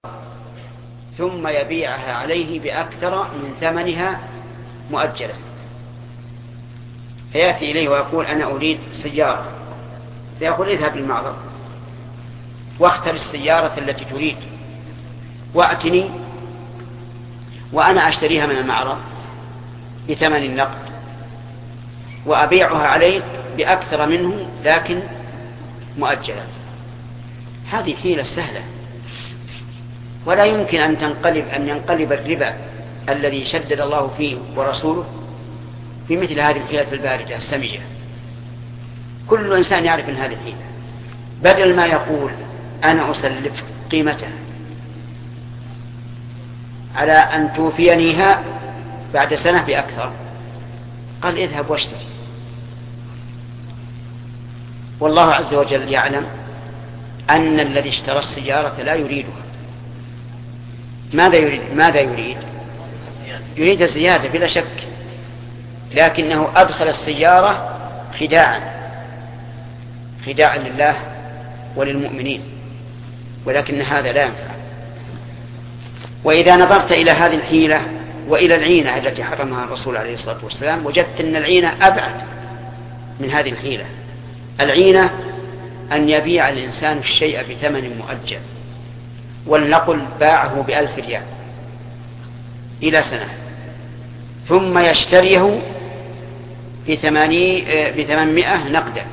ثم يبيعها عليه بأكثر من ثمنها مؤجلة، فيأتي إليه ويقول أنا أريد سيارة، فيقول اذهب للمعرض واختر السيارة التي تريد وأتني وأنا أشتريها من المعرض بثمن النقد وأبيعها عليك بأكثر منه لكن مؤجلا. هذه حيلة سهلة، ولا يمكن أن ينقلب الربا الذي شدد الله فيه ورسوله في مثل هذه الحيلة الباردة السمية. كل إنسان يعرف من هذه الحيلة، بدل ما يقول أنا أسلف قيمتها على أن توفينيها بعد سنة بأكثر، قال اذهب واشتري. والله عز وجل يعلم أن الذي اشترى السيارة لا يريدها. ماذا يريد؟ يريد الزيادة بلا شك، لكنه أدخل السيارة خداعا لله وللمؤمنين، ولكن هذا لا ينفع. وإذا نظرت إلى هذه الحيلة وإلى العينة التي حرمها الرسول عليه الصلاة والسلام وجدت أن العينة أبعد من هذه الحيلة. العينة أن يبيع الإنسان الشيء بثمن مؤجل، ولنقل باعه ب1000 ريال إلى سنة، ثم يشتريه ب800 نقدا.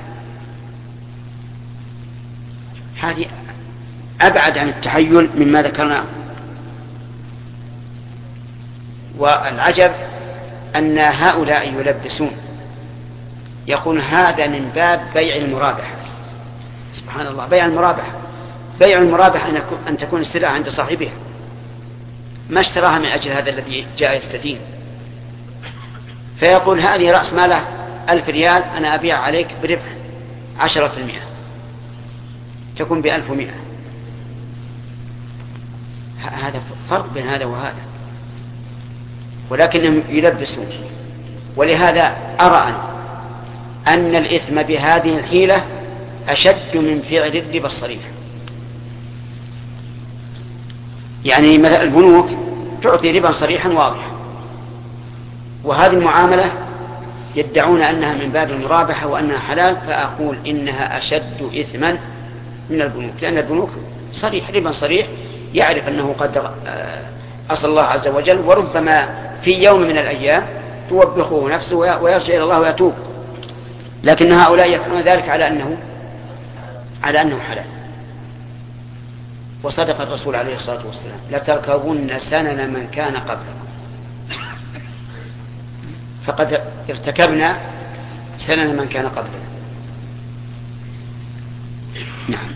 هذه أبعد عن التحيل مما ذكرنا. والعجب أن هؤلاء يلبسون، يقول هذا من باب بيع المرابحة. سبحان الله، بيع المرابحة أن تكون السلعة عند صاحبها، ما اشتراها من أجل هذا الذي جاء يستدين. فيقول هذه رأس ماله 1000 ريال، أنا أبيع عليك بربح 10%، تكون ب1100. هذا فرق بين هذا وهذا، ولكنهم يلبسون. ولهذا أرى أن الإثم بهذه الحيلة أشد من فعل الربا الصريح. يعني مثل البنوك تعطي ربا صريحا واضحا، وهذه المعاملة يدعون أنها من باب المرابحة وأنها حلال، فأقول إنها أشد إثما من البنوك، لأن البنوك صريح، ربا صريح، يعرف أنه قد أصل الله عز وجل، وربما في يوم من الأيام توبخه نفسه ويرجع إلى الله ويتوب. لكن هؤلاء يفعلون ذلك على أنه حلال. وصدق الرسول عليه الصلاة والسلام لتركبن سنن من كان قبلكم، فقد ارتكبنا سنن من كان قبلنا. نعم.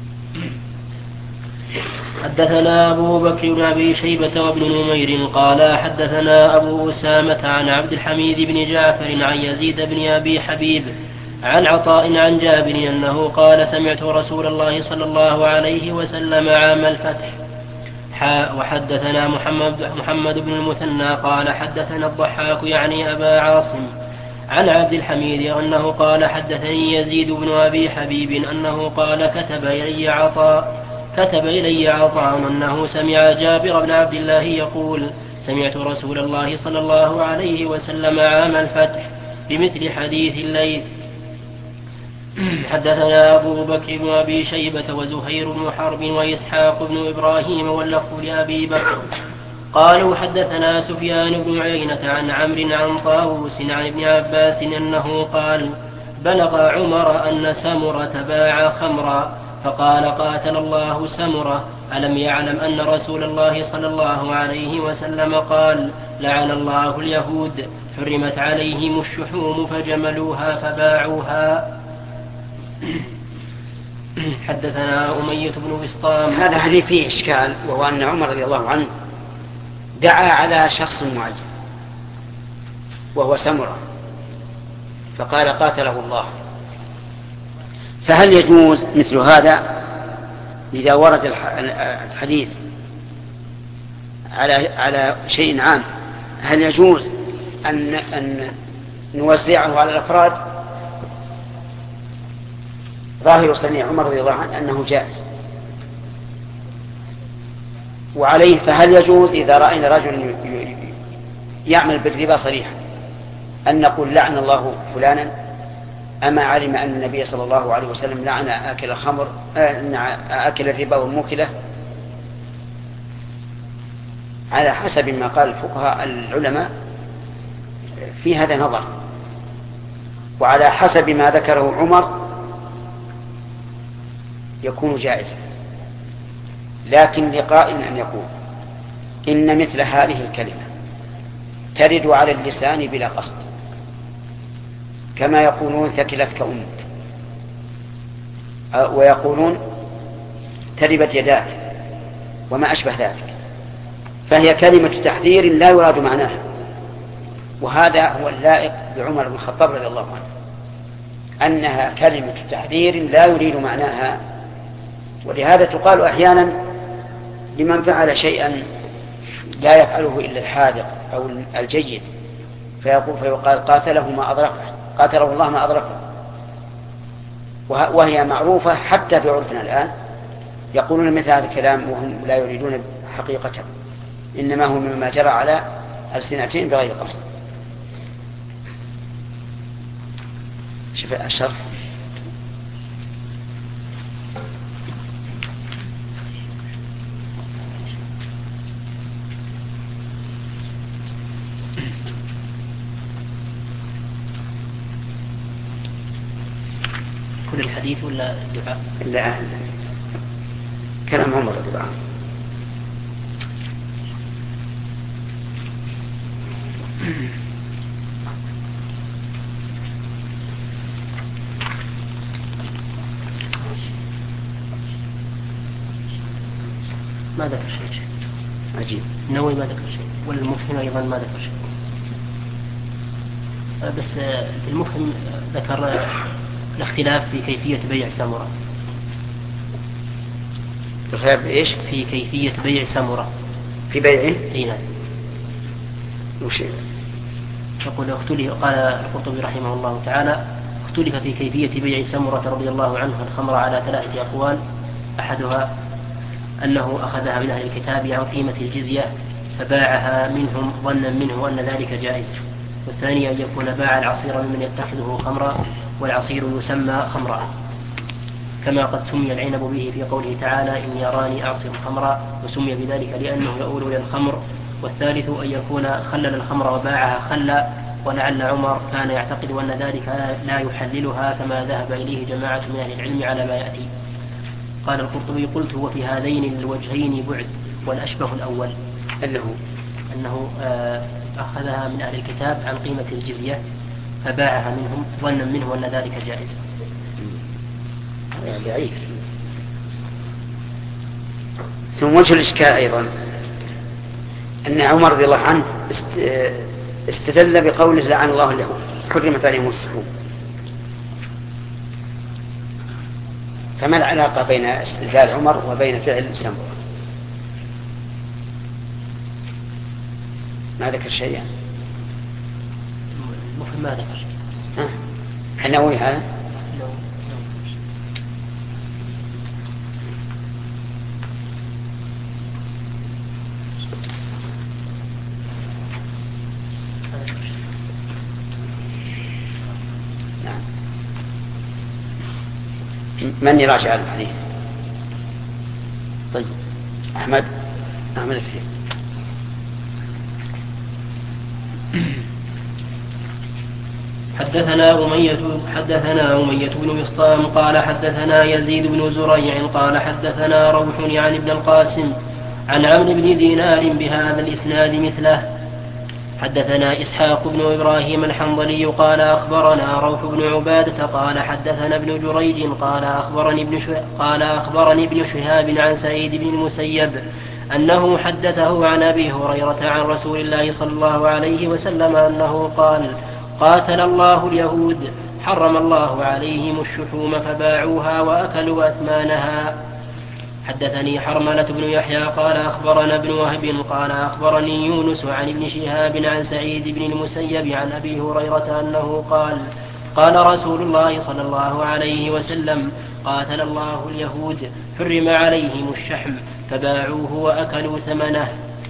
حدثنا أبو بكر بن أبي شيبة وابن نمير قال حدثنا أبو أسامة عن عبد الحميد بن جعفر عن يزيد بن أبي حبيب عن عطاء عن جابر أنه قال سمعت رسول الله صلى الله عليه وسلم عام الفتح. وحدثنا محمد بن المثنى قال حدثنا الضحاك يعني أبا عاصم عن عبد الحميد أنه قال حدثني يزيد بن أبي حبيب أنه قال كتب إلي عطاء أنه سمع جابر بن عبد الله يقول سمعت رسول الله صلى الله عليه وسلم عام الفتح بمثل حديث الليل. حدثنا أبو بكر بن أبي شيبة وزهير بن حرب وإسحاق بن إبراهيم واللفظ لأبي بكر قالوا حدثنا سفيان بن عيينة عن عمرو عن طاووس عن ابن عباس أنه قال بلغ عمر أن سمرة باع خمرا فقال قاتل الله سمرة ألم يعلم أن رسول الله صلى الله عليه وسلم قال لعن الله اليهود حرمت عليهم الشحوم فجملوها فباعوها. حدثنا أمية بن بسطام. هذا حديث فيه إشكال، وهو أن عمر رضي الله عنه دعا على شخص معين وهو سمرة فقال قاتله الله، فهل يجوز مثل هذا إذا ورد الحديث على شيء عام؟ هل يجوز أن نوزعه على الأفراد؟ ظاهر صنيع عمر رضي الله عنه أنه جائز، وعليه فهل يجوز إذا رأينا رجل يعمل بالربا صريحا أن نقول لعن الله فلانا، أما علم أن النبي صلى الله عليه وسلم لعن آكل الخمر آكل الربا والموكلة؟ على حسب ما قال الفقهاء العلماء في هذا نظر، وعلى حسب ما ذكره عمر يكون جائزا. لكن لقائل أن يقول إن مثل هذه الكلمة ترد على اللسان بلا قصد، كما يقولون ثكلتك أمك، ويقولون تربت يداك وما أشبه ذلك، فهي كلمة تحذير لا يراد معناها، وهذا هو اللائق بعمر بن الخطاب رضي الله عنه، أنها كلمة تحذير لا يريد معناها. ولهذا تقال أحيانا لمن فعل شيئا لا يفعله إلا الحاذق أو الجيد، فيقال قاتله ما أدركه، قاتله الله ما أدركه، وهي معروفة حتى في عرفنا الآن، يقولون مثل هذا الكلام وهم لا يريدون حقيقته، إنما هو مما جرى على ألسنتين بغير قصد. شوف الشرح. كل الحديث ولا الدعاء؟ لا، كلام عمر رضي الله عنه. ما ذكر شيء. عجيب. النووي ما ذكر شيء، والمفهم أيضا ما ذكر شيء. بس في المفهم ذكر الاختلاف في كيفية بيع سمرة. الاختلاف إيش؟ في كيفية بيع سمرة. في بيعه؟ أي نعم. وش؟ يقول اختلف، قال القرطبي رحمه الله تعالى: اختلف في كيفية بيع سمرة رضي الله عنه الخمر على 3 أقوال، أحدها أنه أخذها من أهل الكتاب عن قيمة الجزية فباعها منهم ظنا منه أن ذلك جائز، والثاني أن يكون باع العصير ممن يتخذه خمرا والعصير يسمى خمرا، كما قد سمي العنب به في قوله تعالى: إن يراني أعصر خمرا، وسمي بذلك لأنه يؤول إلى الخمر. والثالث أن يكون خلل الخمر وباعها خلا، ولعل عمر كان يعتقد أن ذلك لا يحللها كما ذهب إليه جماعة من أهل العلم على ما يأتي. قال القرطبي: قلت وفي هذين الوجهين بعد، والأشبه الأول أنه أخذها من أهل الكتاب عن قيمة الجزية فباعها منهم ظنا منه أن ذلك جائز. بعيد. ثم وجه الإشكال أيضا أن عمر رضي الله عنه استدل بقوله لعن الله اليهود حرمت عليهم السحور، فما العلاقة بين استدلال عمر وبين فعل سمرة؟ ما ذكر شيئا. المفهم ما ذكر شيء. النووي هذا؟ نعم. من يراجع الحديث؟ طيب أحمد فيه. حدثنا أمية بن بسطام قال حدثنا يزيد بن زريع قال حدثنا روح عن ابن القاسم عن عمرو بن دينار بهذا الإسناد مثله. حدثنا إسحاق بن إبراهيم الحنظلي قال أخبرنا روح بن عبادة قال حدثنا ابن جريج قال أخبرني ابن شهاب عن سعيد بن المسيب أنه حدثه عن أبي هريرة عن رسول الله صلى الله عليه وسلم أنه قال: قاتل الله اليهود، حرم الله عليهم الشحوم فباعوها وأكلوا أثمانها. حدثني حرملة بن يحيى قال أخبرنا ابن وهب قال أخبرني يونس عن ابن شهاب عن سعيد بن المسيب عن أبي هريرة أنه قال: قال رسول الله صلى الله عليه وسلم: قاتل الله اليهود، حرم عليهم الشحم فباعوه وأكلوا ثمنه.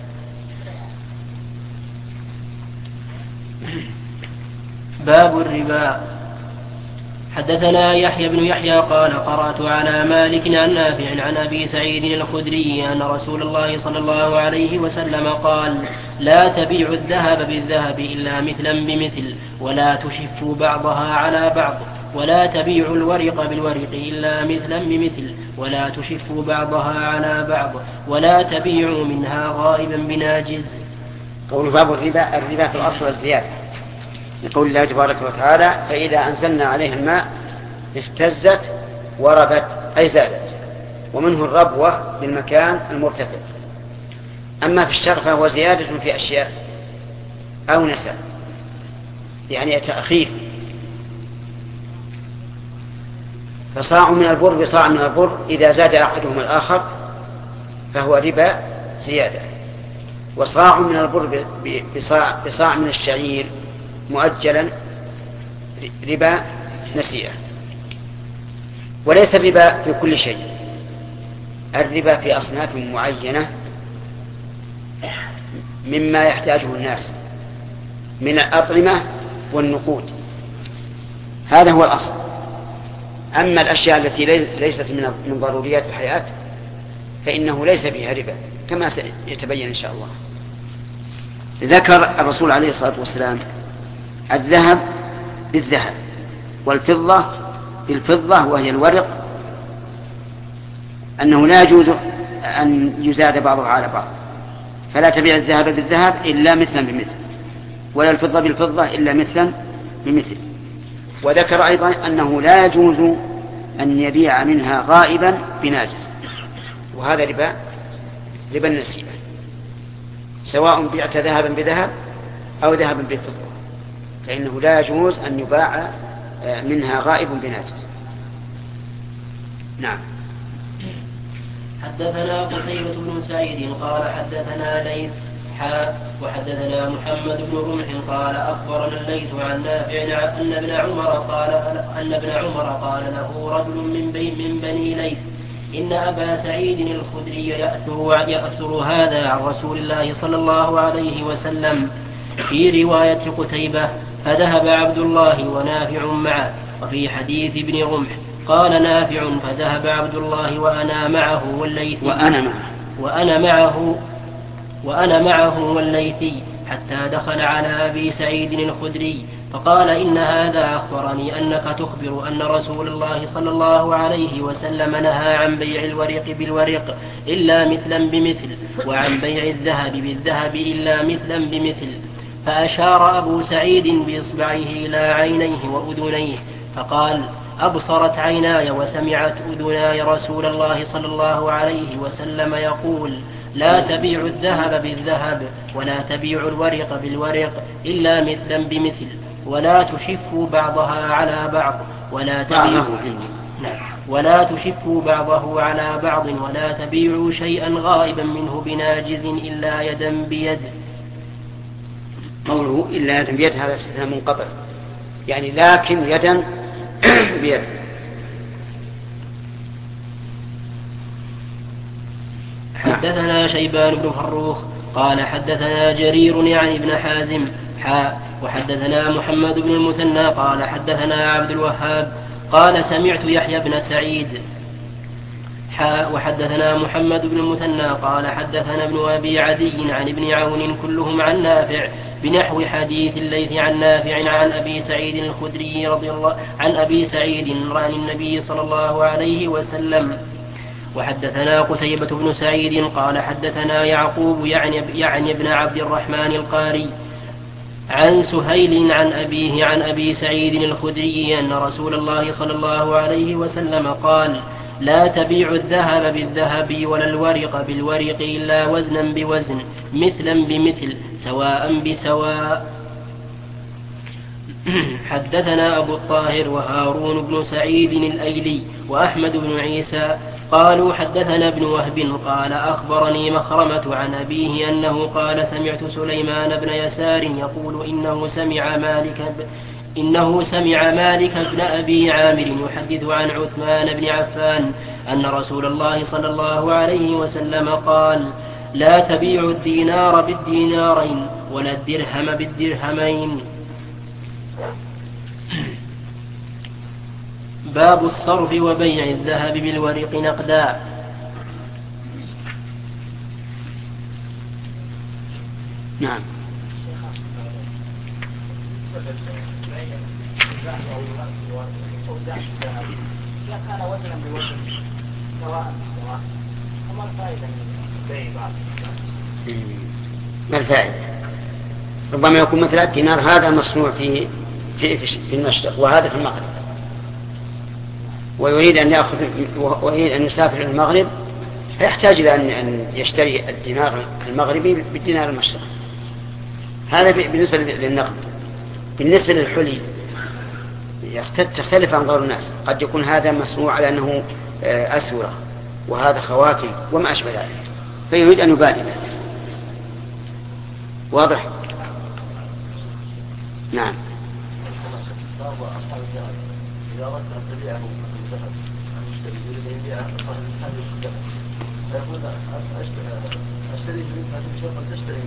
باب الربا. حدثنا يحيى بن يحيى قال قرأت على مالك عن نافع عن أبي سعيد الخدري أن رسول الله صلى الله عليه وسلم قال: لا تبيعوا الذهب بالذهب إلا مثلا بمثل ولا تشفوا بعضها على بعض، ولا تبيعوا الورق بالورق إلا مثلا بمثل ولا تشفوا بعضها على بعض، ولا تبيعوا منها غائبا بناجز. قول باب الربا. الربا في الأصل الزيادة، يقول الله تبارك وتعالى: فإذا أنزلنا عليها الماء اهتزت وربت، أي زادت، ومنه الربوة بالمكان المرتفع. أما في الشرع فهو زيادة في أشياء أو نسى، يعني تأخير. فصاع من البر بصاع من البر، إذا زاد أحدهما الآخر فهو ربا زيادة. وصاع من البر بصاع من الشعير مؤجلا ربا نسيئة. وليس الربا في كل شيء، الربا في أصناف معينة مما يحتاجه الناس من الأطعمة والنقود، هذا هو الأصل. أما الأشياء التي ليست من ضروريات الحياة فإنه ليس فيها ربا، كما سيتبين إن شاء الله. ذكر الرسول عليه الصلاة والسلام الذهب بالذهب والفضة بالفضة وهي الورق، أنه لا يجوز أن يزاد بعضها على بعض، فلا تبيع الذهب بالذهب إلا مثلا بمثل، ولا الفضة بالفضة إلا مثلا بمثل. وذكر أيضا أنه لا يجوز أن يبيع منها غائبا بناجز، وهذا ربا النسيئة، سواء بعت ذهبا بذهب أو ذهبا بالفضة، فإنه لا يجوز أن يباع منها غائب بناجز. نعم. حدثنا قتيبة بن سعيد قال حدثنا ليث وحدثنا محمد بن رمح قال أخبرنا الليث عن نافع أن ابن عمر قال له رجل من بني ليث: إن أبا سعيد الخدري يأثر هذا عن رسول الله صلى الله عليه وسلم. في رواية قتيبة: فذهب عبد الله ونافع معه. وفي حديث ابن رمح قال نافع: فذهب عبد الله وأنا معه والليثي حتى دخل على أبي سعيد الخدري فقال: إن هذا أخبرني أنك تخبر أن رسول الله صلى الله عليه وسلم نهى عن بيع الورق بالورق إلا مثلا بمثل، وعن بيع الذهب بالذهب إلا مثلا بمثل. فأشار أبو سعيد بإصبعه إلى عينيه وأذنيه فقال: أبصرت عيناي وسمعت أذناي رسول الله صلى الله عليه وسلم يقول: لا تبيع الذهب بالذهب ولا تبيع الورق بالورق إلا مثلا بمثل، ولا تشفوا بعضها على بعض ولا تشفوا بعضه على بعض، ولا تبيعوا شيئا غائبا منه بناجز إلا يدا بيد. قوله إلا يدا بيد هذا استثناء منقطع، يعني لكن يدا بيد. حدثنا شيبان بن فروخ قال حدثنا جرير يعني ابن حازم وحدثنا محمد بن المثنى قال حدثنا عبد الوهاب قال سمعت يحيى بن سعيد وحدثنا محمد بن المثنى قال حدثنا ابن أبي عدي عن ابن عون كلهم عن نافع بنحو حديث الليث عن نافع عن أبي سعيد الخدري رضي الله عن أبي سعيد عن النبي صلى الله عليه وسلم. وحدثنا قتيبة بن سعيد قال حدثنا يعقوب يعني ابن عبد الرحمن القاري عن سهيل عن أبيه عن أبي سعيد الخدري أن رسول الله صلى الله عليه وسلم قال: لا تبيع الذهب بالذهب ولا الورق بالورق إلا وزنا بوزن مثلا بمثل سواء بسواء. حدثنا أبو الطاهر وهارون بن سعيد الأيلي وأحمد بن عيسى قالوا حدثنا ابن وهب قال أخبرني مخرمة عن أبيه أنه قال سمعت سليمان بن يسار يقول إنه سمع مالك بن أبي عامر يحدث عن عثمان بن عفان أن رسول الله صلى الله عليه وسلم قال: لا تبيعوا الدينار بالدينارين ولا الدرهم بالدرهمين. باب الصرف وبيع الذهب بالورق نقدا. نعم. كان وزنا بوزن سواء بسواء وما الفائدة من بيع بعض؟ ما الفائدة؟ ربما يكون مثل الدينار هذا مصنوع في المشرق وهذا في المغرب، ويريد أن يسافر إلى المغرب، فيحتاج إلى أن يشتري الدينار المغربي بالدينار المشرقي. هذا بالنسبة للنقد. بالنسبة للحلي تختلف أنظار الناس، قد يكون هذا مصنوع على أنه أسورة وهذا خواتم وما أشبه ذلك، فيريد أن يبادل. واضح؟ نعم. إذا أردت أن تبيعه الذهب عن المشتري يريد أن يبيعه صاحب الحاجة الذهب فيقول أشتري منك هذا بشرط أن تشتري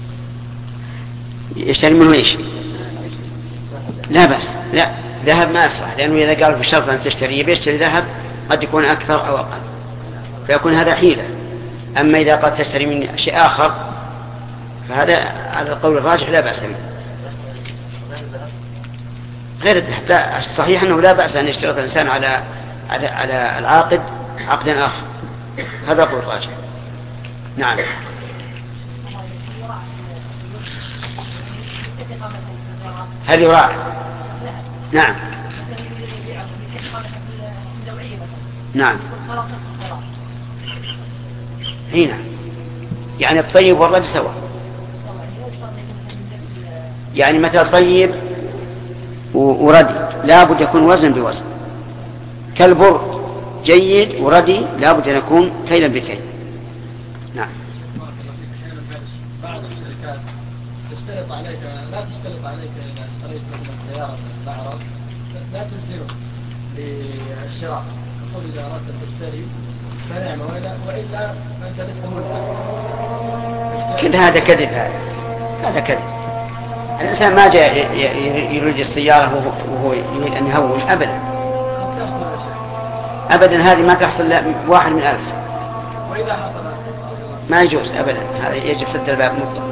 يشتري منه إيش؟ لا بأس. لا، ذهب ما يصح، لأنه إذا قال بشرط أن تشتري بيشتري ذهب قد يكون أكثر أو أقل، فيكون هذا حيلة. أما إذا قد تشتري من شيء آخر فهذا على القول الراجح لا بأس به. غير الذهب لا، الصحيح أنه لا بأس أن يشترط الإنسان على العاقد عقدا آخر، هذا قول الراجح. نعم. هل يراعي؟ نعم. نعم. هنا يعني الطيب والرد سواء، يعني متى طيب وردي لا بد يكون وزن بوزن، كالبر جيد وردي لا بد أن يكون كيلا بكيل. نعم. بعض الشركات تشترط عليك، لا تشترط عليك إذا اشتريت مثلا سيارة من المعرض لا تلزمك للشراء، تقول إذا أردت أن تشتري فنعم، وإلا أنت لست ملزم. كل هذا كذب، هذا كذب. الإنسان ما جاء يريد السيارة وهو يريد أن يهوش أبدا أبدا، هذه ما تحصل واحد من 1000. وإذا حصل ما يجوز أبدا، هذا يجب سد الباب مطلقا.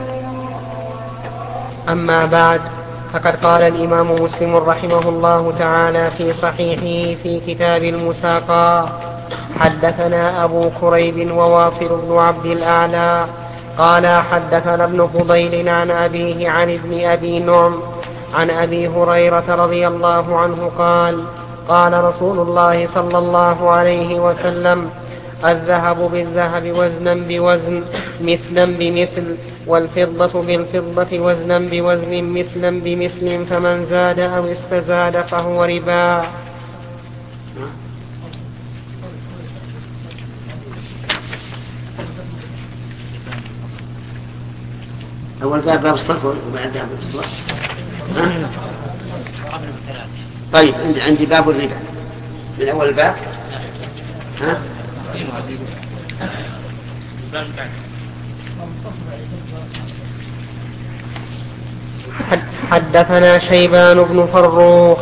أما بعد، فقد قال الإمام مسلم رحمه الله تعالى في صحيحه في كتاب المساقات: حدثنا أبو كريب وواصل بن عبد الأعلى قال حدثنا ابن فضيل عن أبيه عن ابن أبي نعم عن أبي هريرة رضي الله عنه قال: قال رسول الله صلى الله عليه وسلم: الذهب بالذهب وزنا بوزن مثلا بمثل، والفضة بالفضة وزنا بوزن مثلا بمثل، فمن زاد أو استزاد فهو ربا. أول باب الصرف وبعد باب الصرف. طيب عندي باب الربا من أول الباب. ها؟ حدثنا شيبان بن فروخ.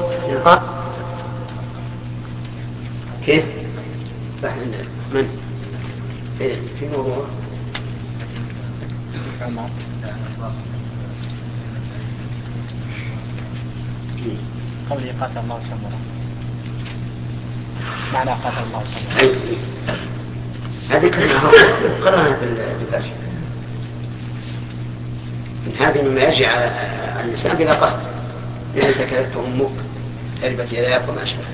كيف؟ من؟ في موضوع قولي قاتل الله سمرا، معنى قاتل الله سمرا هذه كلمة قرأنا في الفاتحة. هذه مما يرجع على الإنسان بلا قصد، لأن سكرت أمك تربت يداك وما أشبه.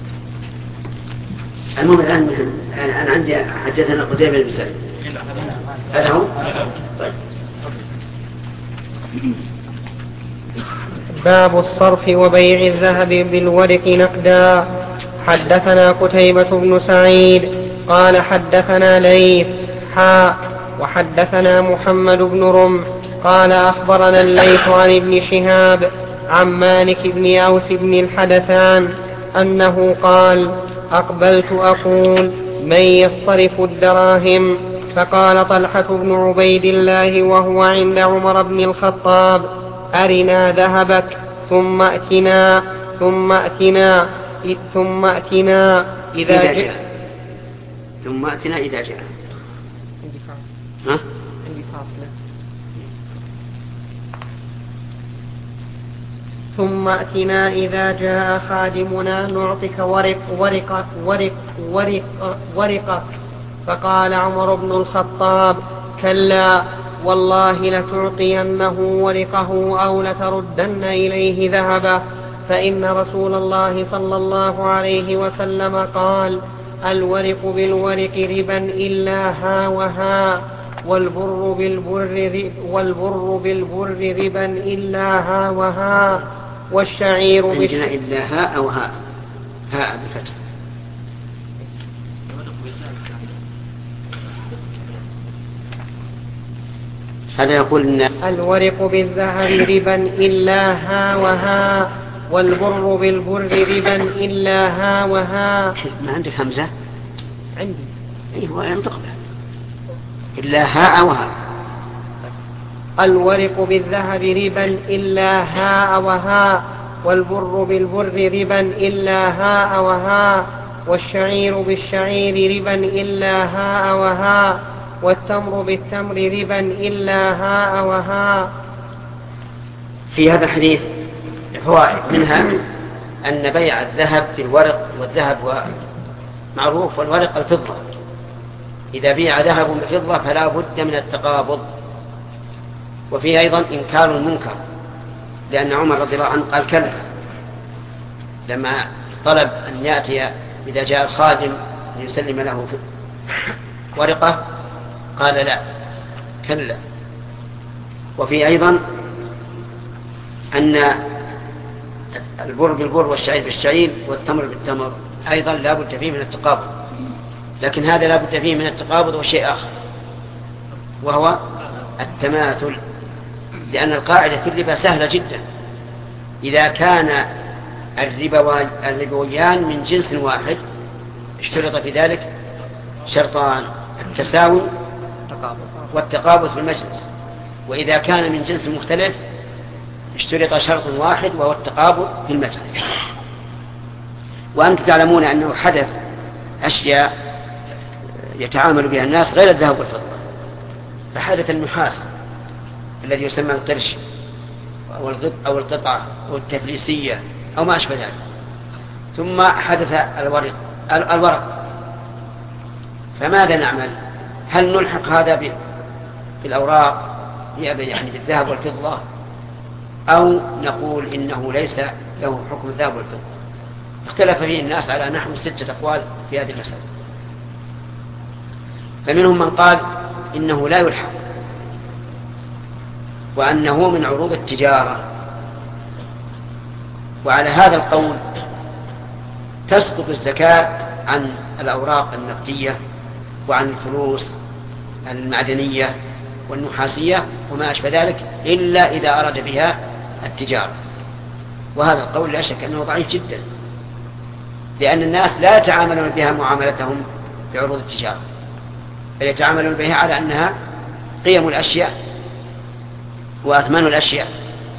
المهم الآن أنا عندي حدثنا قتيبة بن سعيد، هذا هو. طيب. باب الصرف وبيع الذهب بالورق نقدا. حدثنا قتيبة بن سعيد قال حدثنا ليث وحدثنا محمد بن رمح قال أخبرنا الليث عن ابن شهاب عن مالك بن أوس بن الحدثان أنه قال: أقبلت أقول: من يصطرف الدراهم؟ فقال طلحة بن عبيد الله وهو عند عمر بن الخطاب: أرنا ذهبك ثم أتنا إذا جاء. ثم أتنا إذا جاء. عندي فاصلة. ثم أتنا إذا جاء خادمنا نعطك ورقك. فقال عمر بن الخطاب: كلا والله لتعطينه ورقه أو لتردن إليه ذهبه، فإن رسول الله صلى الله عليه وسلم قال: الورق بالورق ربا إلا ها وها، والبر بالبر ربا إلا ها وها، والشعير عندنا إلا ها أو ها بفتح. هذا يقول إن الورق بالذهب ربا إلا ها وها، والبر بالبر ربا إلا ها وها. ما عندك همزة؟ عندي. أيوة ينطق به إلا ها وها. الورق بالذهب ربا إلا ها وها، والبر بالبر ربا إلا ها وها، والشعير بالشعير ربا إلا ها وها، والتمر بالتمر ربا إلا ها وها. في هذا الحديث فوائد، منها أن بيع الذهب بالورق، والذهب معروف والورق الفضة، إذا بيع ذهب بفضة فلا بد من التقابض. وفيه أيضا إنكار المنكر، لأن عمر رضي الله عنه قال كلا، لما طلب أن يأتي إذا جاء الخادم ليسلم له ورقة قال لا كلا. وفيه أيضا أن البر بالبر والشعير بالشعير والتمر بالتمر أيضا لا بد فيه من التقابض، لكن هذا لا بد فيه من التقابض وشيء آخر وهو التماثل، لأن القاعدة في الربا سهلة جدا. إذا كان الربويان من جنس واحد اشترط في ذلك شرطان: التساوي والتقابض في المجلس. وإذا كان من جنس مختلف اشترط شرط واحد وهو التقابض في المجلس. وأنتم تعلمون أنه حدث أشياء يتعامل بها الناس غير الذهب والفضة، فحدث النحاس الذي يسمى القرش أو القطعة أو التفليسية أو ما أشبه ذلك، ثم حدث الورق. فماذا نعمل؟ هل نلحق هذا بالأوراق يعني بالذهب والفضة، أو نقول إنه ليس له حكم الذهب والفضة؟ اختلف فيه الناس على نحو 6 أقوال في هذه المسألة. فمنهم من قال إنه لا يلحق، وأنه من عروض التجارة. وعلى هذا القول تسقط الزكاة عن الأوراق النقدية وعن الفلوس المعدنية والنحاسية وما أشبه ذلك، إلا إذا أراد بها التجارة. وهذا القول لا شك أنه ضعيف جدا، لأن الناس لا يتعاملون بها معاملتهم بعروض التجارة، بل يتعاملون بها على أنها قيم الأشياء وأثمان الأشياء.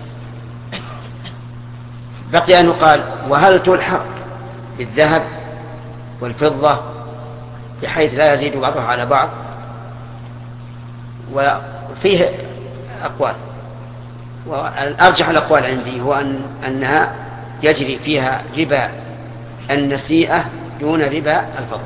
بقي أن يقال: وهل تلحق بالذهب والفضة بحيث لا يزيد بعضها على بعض؟ وفيه أقوال، والأرجح الأقوال عندي هو أنها يجري فيها ربا النسيئة دون ربا الفضل،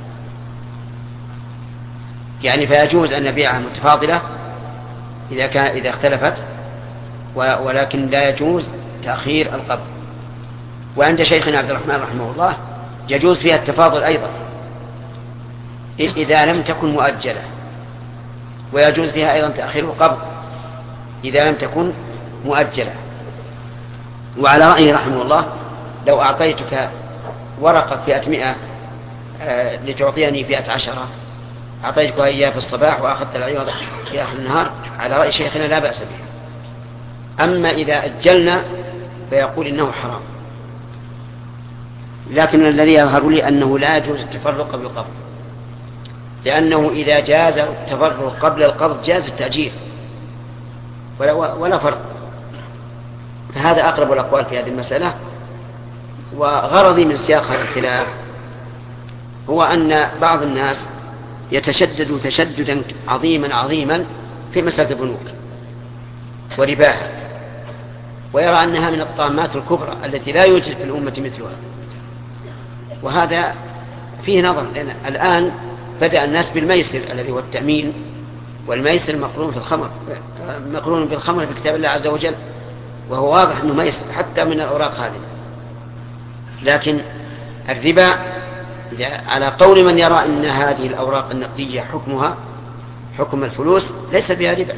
يعني فيجوز أن نبيعها متفاضلة إذا اختلفت، ولكن لا يجوز تأخير القبض. وعند شيخنا عبد الرحمن رحمه الله يجوز فيها التفاضل أيضا إذا لم تكن مؤجلة، ويجوز فيها أيضا تأخير القبض إذا لم تكن مؤجلة. وعلى رأيه رحمه الله: لو أعطيتك ورقة 100 لتعطيني 110، أعطيتك إياه في الصباح وأخذت العوض في آخر النهار، على رأي شيخنا لا بأس به. أما إذا أجلنا فيقول إنه حرام. لكن الذي يظهر لي أنه لا يجوز التفرق قبل القبض، لأنه إذا جاز التفرق قبل القبض جاز التأجير ولا فرق. فهذا أقرب الأقوال في هذه المسألة. وغرضي من سياق هذا الخلاف هو أن بعض الناس يتشدد تشددا عظيما في مسألة البنوك ورباها، ويرى أنها من الطامات الكبرى التي لا يوجد في الأمة مثلها. وهذا فيه نظر، لأن الآن بدأ الناس بالميسر الذي هو التأمين، والميسر مقرون بالخمر في كتاب الله عز وجل، وهو واضح أنه ميسر حتى من الأوراق هذه. لكن الربا على قول من يرى أن هذه الأوراق النقدية حكمها حكم الفلوس ليس فيها ربا،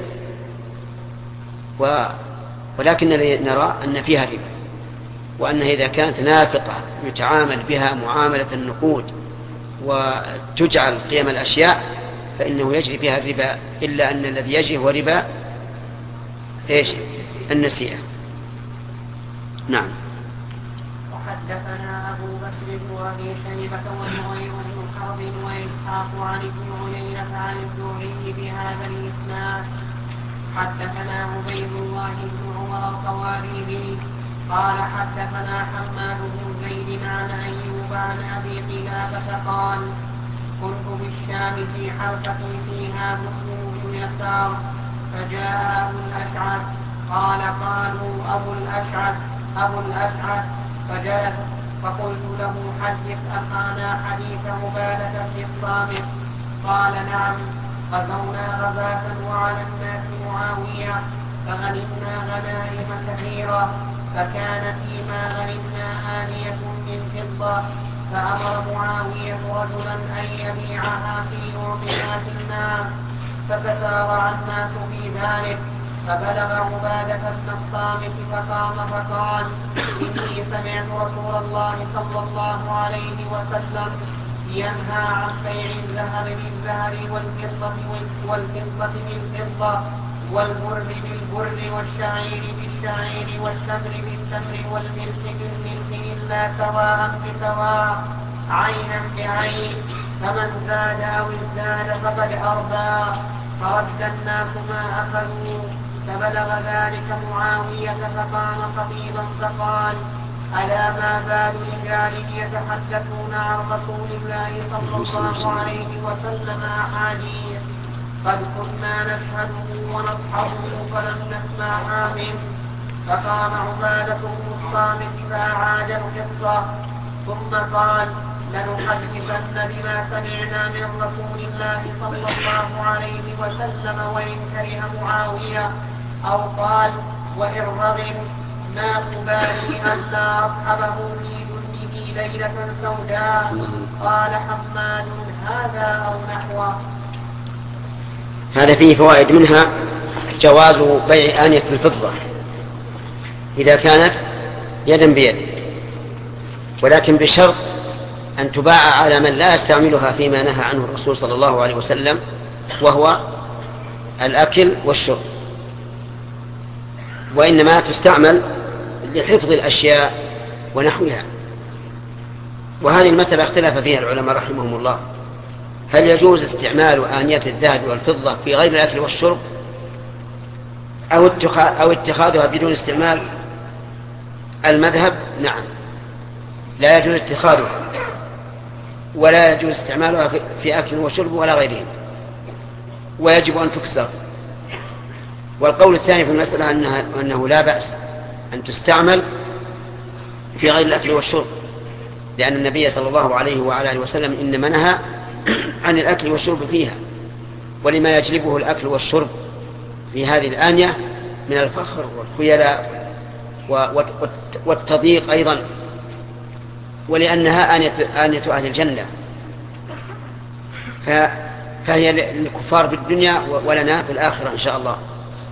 ولكن نرى أن فيها ربا، وأنها إذا كانت نافقة يتعامل بها معاملة النقود وتجعل قيم الأشياء فإنه يجري فيها الربا، إلا أن الذي يجري هو ربا النسيئة. نعم. وحدثنا أبو بكر وأبي شيبة وزهير بن حرب وإسحاق عن ابن عيينة عن الزهري بهذا الإسناد. حدثنا عبيد الله بن عمر الطواريبي قال حدثنا حماد بن زيد عن أيوب عن أبي قلابة قال كنت بالشام في حلقة فيها مسلم بن يسار فجاء أبو الأشعث قال قالوا أبو الأشعث فجلس فقلت له حدث أخانا حديث عبادة بن الصامت قال نعم غزونا غزاة وعلى الناس معاوية فغنمنا غنائم كثيرة فكان فيما غنمنا آنية من فضة فأمر معاوية رجلا أن يبيعها في يعطيها في الناس فتسارع الناس في ذلك فبلغ عبادة بن الصامت فقام فقال إني سمعت رسول الله صلى الله عليه وسلم ينهى عن بيع الذهب بالذهب والفضة بالفضة والبر بالبر والشعير بالشعير والتمر بالتمر والملح بالملح إلا سواء بسواء عينا بعين فمن زاد أو ازداد فقد أربى فرد الناس ما أخذوا فبلغ ذلك معاوية فقام خطيبا فقال ألا ما بال رجال يتحدثون عن رسول الله صلى الله عليه وسلم أحاديث قد كنا نشهده ونصحبه فلم نسمعها منه. فقام عبادة بن الصامت فأعاد القصة ثم قال لنحدثن بما سمعنا من رسول الله صلى الله عليه وسلم وإن كره معاوية أو قال وإن رغب ما أبالي ألا أصحبه في دنه ليلة سوداء. قال حماد هذا أو نحوه. هذا فيه فوائد، منها جواز بيع آنية الفضة إذا كانت يدا بيد، ولكن بشرط أن تباع على من لا يستعملها فيما نهى عنه الرسول صلى الله عليه وسلم، وهو الأكل والشرب، وإنما تستعمل لحفظ الأشياء ونحوها. وهذه المسألة اختلف فيها العلماء رحمهم الله، هل يجوز استعمال آنية الذهب والفضة في غير الأكل والشرب أو اتخاذها بدون استعمال؟ المذهب نعم، لا يجوز اتخاذها ولا يجوز استعمالها في أكل وشرب ولا غيرهم، ويجب أن تكسر. والقول الثاني في المسألة أنه لا بأس أن تستعمل في غير الأكل والشرب، لأن النبي صلى الله عليه وعلى آله وسلم إنما نهى عن الأكل والشرب فيها، ولما يجلبه الأكل والشرب في هذه الآنية من الفخر والخيلاء والتضييق أيضا، ولأنها آنية أهل الجنة، فهي للكفار بالدنيا ولنا في الآخرة إن شاء الله.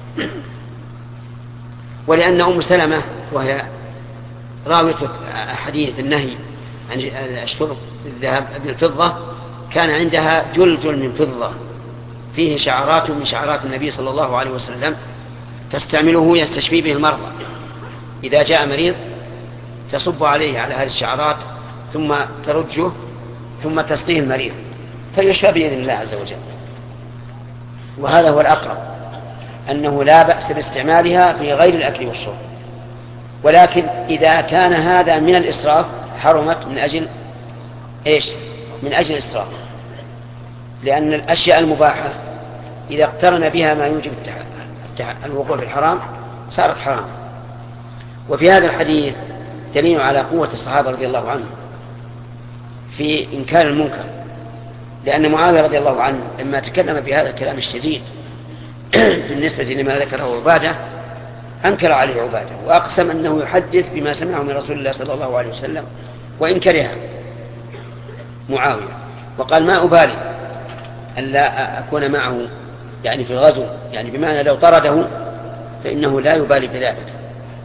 ولأن أم سلمة وهي راوية حديث النهي عن الشرب بالذهب بالفضة كان عندها جلجل من فضة فيه شعرات من شعرات النبي صلى الله عليه وسلم تستعمله يستشفي به المرضى، إذا جاء مريض تصب عليه على هذه الشعرات ثم ترجه ثم تسقيه المريض فيشفى بإذن الله عز وجل. وهذا هو الأقرب، أنه لا بأس باستعمالها في غير الأكل والشرب، ولكن إذا كان هذا من الإسراف حرمت من أجل إيش؟ من أجل الإسراف، لأن الأشياء المباحة إذا اقترن بها ما يوجب الوقوع في الحرام صارت حرام. وفي هذا الحديث دليل على قوة الصحابة رضي الله عنهم في إنكار المنكر، لأن معاوية رضي الله عنه لما تكلم بهذا الكلام الشديد بالنسبة لما ذكره عبادة أنكر عليه عبادة وأقسم أنه يحدث بما سمعه من رسول الله صلى الله عليه وسلم، وإن كره معاوية وقال ما أبالي أن لا أكون معه يعني في الغزو، يعني بمعنى لو طرده فإنه لا يبالي بذلك.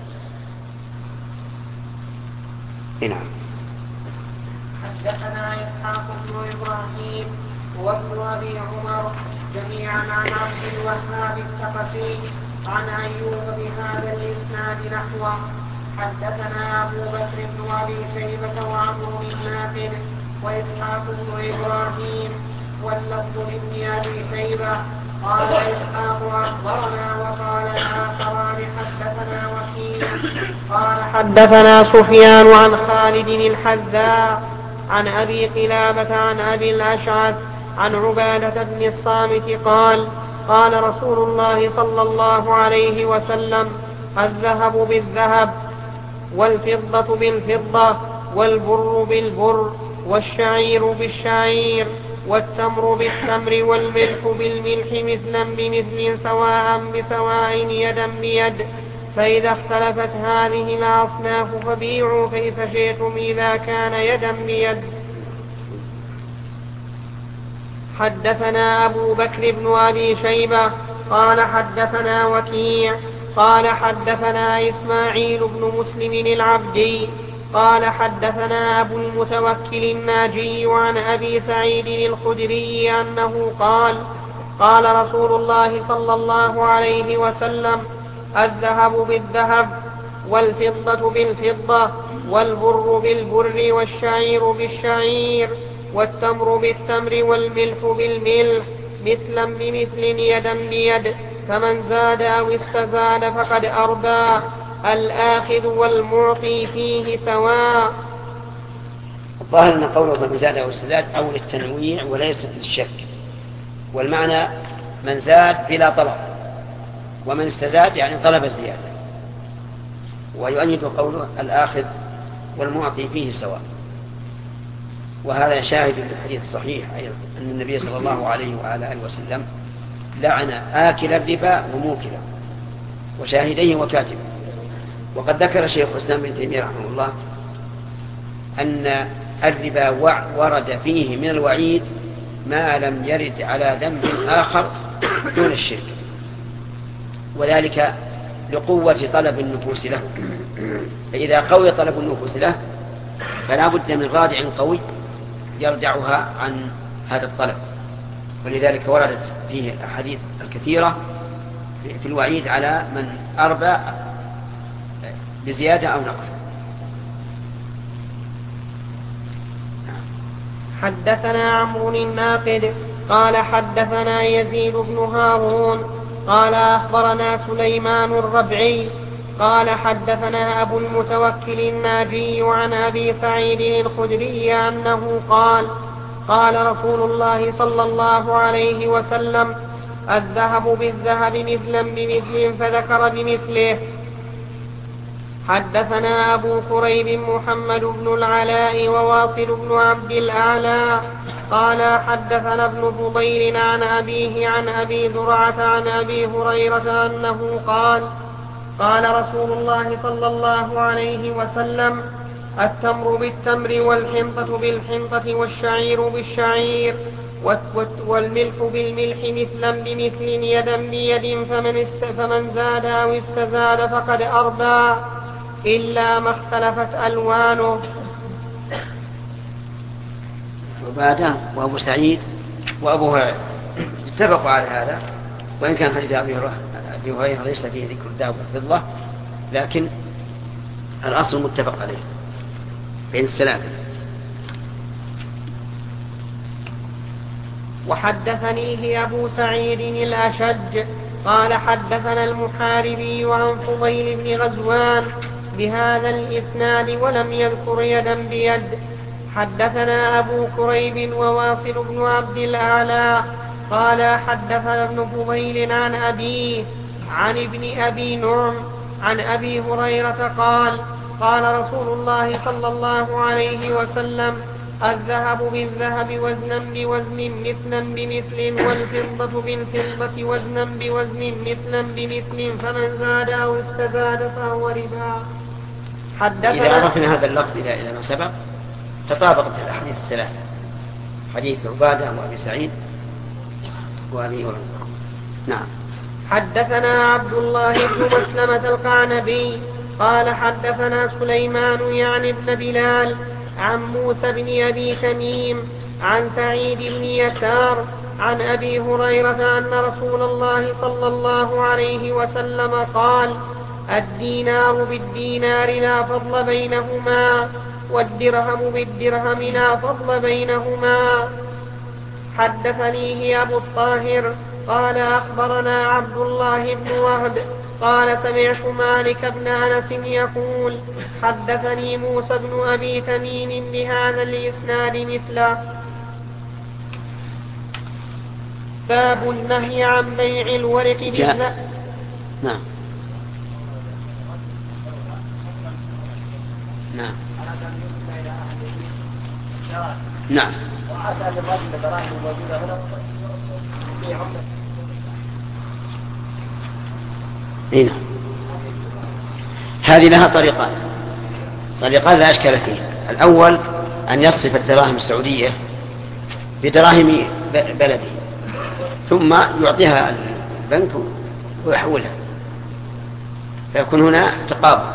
نعم. حدثنا إسحاق بن إبراهيم وابن أبي عمر جميعا عن عبد الوهاب الثقفي عن أيوب بهذا الإسناد نحوه. حدثنا أبو بكر بن أبي شيبة وعمرو بن نافع وإسحاق بن إبراهيم واللفظ لابن أبي شيبة قال إسحاق أخبرنا وقال الآخران حدثنا وكيل قال حدثنا سفيان عن خالد الحذاء عن أبي قلابة عن أبي الأشعث عن عبادة بن الصامت قال قال رسول الله صلى الله عليه وسلم الذهب بالذهب والفضة بالفضة والبر بالبر والشعير بالشعير والتمر بالتمر والملح بالملح مثلا بمثل سواء بسواء يدا بيد، فإذا اختلفت هذه الأصناف فبيعوا كيف شئتم إذا كان يدا بيد. حدثنا أبو بكر بن أبي شيبة قال حدثنا وكيع قال حدثنا إسماعيل بن مسلم العبدي قال حدثنا أبو المتوكل الناجي عن أبي سعيد الخدري أنه قال قال رسول الله صلى الله عليه وسلم الذهب بالذهب والفضة بالفضة والبر بالبر والشعير بالشعير والتمر بالتمر والملح بالملح مثلا بمثل يدا بيد، فمن زاد أو استزاد فقد أربى، الآخذ والمعطي فيه سواء. الظاهر أن قوله من زاد أو استزاد أو للتنويع وليس للشك، والمعنى من زاد بلا طلب ومن استزاد يعني طلب الزيادة. ويؤيد قوله الآخذ والمعطي فيه سواء، وهذا شاهد للحديث الصحيح أيضا أن النبي صلى الله عليه وعلى آله وسلم لعن آكل الربا وموكله وشاهديه وكاتبه. وقد ذكر شيخ الإسلام ابن تيمية رحمه الله أن الربا ورد فيه من الوعيد ما لم يرد على ذنب آخر دون الشرك، وذلك لقوة طلب النفوس له، فإذا قوي طلب النفوس له فلا بد من رادع قوي يرجعها عن هذا الطلب، ولذلك وردت فيه الأحاديث الكثيرة في الوعيد على من أربى بزيادة أو نقص. حدثنا عمرو الناقد قال حدثنا يزيد بن هارون قال أخبرنا سليمان الربعي قال حدثنا أبو المتوكل الناجي عن أبي سعيد الخدري أنه قال قال رسول الله صلى الله عليه وسلم الذهب بالذهب مثلا بمثل فذكر بمثله. حدثنا أبو كريب محمد بن العلاء وواصل بن عبد الأعلى قال حدثنا ابن فضيل عن أبيه عن أبي زرعة عن أبي هريرة أنه قال قال رسول الله صلى الله عليه وسلم التمر بالتمر والحنطة بالحنطة والشعير بالشعير والملح بالملح مثلا بمثل يدا بيد، فمن زاد أو استزاد فقد أربى إلا ما اختلفت ألوانه. عبادة وأبو سعيد وأبو هريرة اتفقوا على هذا، وإن كان حديث أبي هريرة ليس فيه ذكر الذهب والفضة، لكن الأصل متفق عليه بين الثلاثة. وحدثنيه أبو سعيد الأشج قال حدثنا المحاربي عن فضيل بن غزوان بهذا الإسناد ولم يذكر يدا بيد. حدثنا أبو كريب وواصل بن عبد الأعلى قال حدثنا ابن فضيل عن أبيه عن ابن أبي نعم عن أبي هريرة قال قال رسول الله صلى الله عليه وسلم الذهب بالذهب وزنا بوزن مثلا بمثل والفضة بالفضة وزنا بوزن مثلا بمثل فمن زاد أو استزاد فهو ربا. إذا عرفنا هذا اللفظ إلى ما سبق تطابقت الأحاديث الثلاثة، حديث عبادة وأبي سعيد وأبي هريرة. نعم. حدثنا عبد الله بن مسلمة القعنبي قال حدثنا سليمان يعني ابن بلال عن موسى بن أبي تميم عن سعيد بن يسار عن أبي هريرة أن رسول الله صلى الله عليه وسلم قال الدينار بالدينار لا فضل بينهما والدرهم بالدرهم لا فضل بينهما. حدثنيه أبو الطاهر قال أخبرنا عبد الله بن وهب قال سمعت مالك بن أنس يقول حدثني موسى بن أبي تميم بهذا الإسناد مثله. باب النهي عن بيع الورق بالذهب. نعم. نعم. نعم. هنا هذه لها طريقان لا أشكال فيها. الأول أن يصف الدراهم السعودية بدراهم بلده ثم يعطيها البنك ويحولها فيكون هنا تقابل.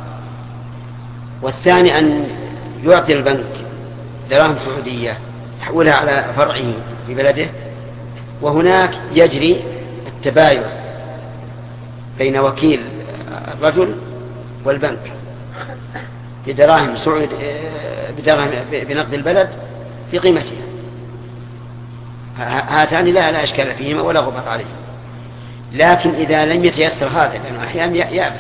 والثاني أن يعطي البنك دراهم سعودية يحولها على فرعه في بلده وهناك يجري التباين بين وكيل الرجل والبنك بدراهم بنقد البلد في قيمتها. هاتان لا أشكال فيهما ولا غبار عليهما. لكن إذا لم يتيسر هذا لأنه أحيانا يأبى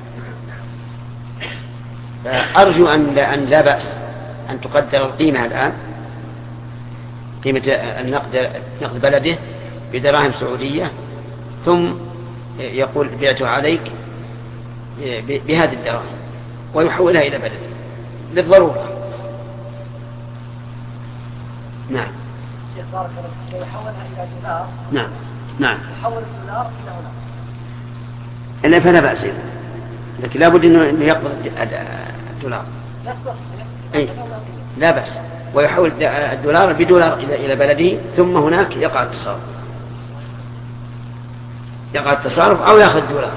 فأرجو أن لا بأس أن تقدر القيمة الآن قيمة نقد بلده بدراهم سعودية ثم يقول بعته عليك بهذه الدراهم ويحولها إلى بلده للضرورة. نعم. شيخ بارك الله فيك يحولها إلى دولار. نعم. نعم. يحول الدولار إلى هنا. إلا فلا بأس لكن لابد أنه يقبض الدولار. أي لا بأس ويحول الدولار بدولار إلى بلده ثم هناك يقع التصارف أو يأخذ دولار.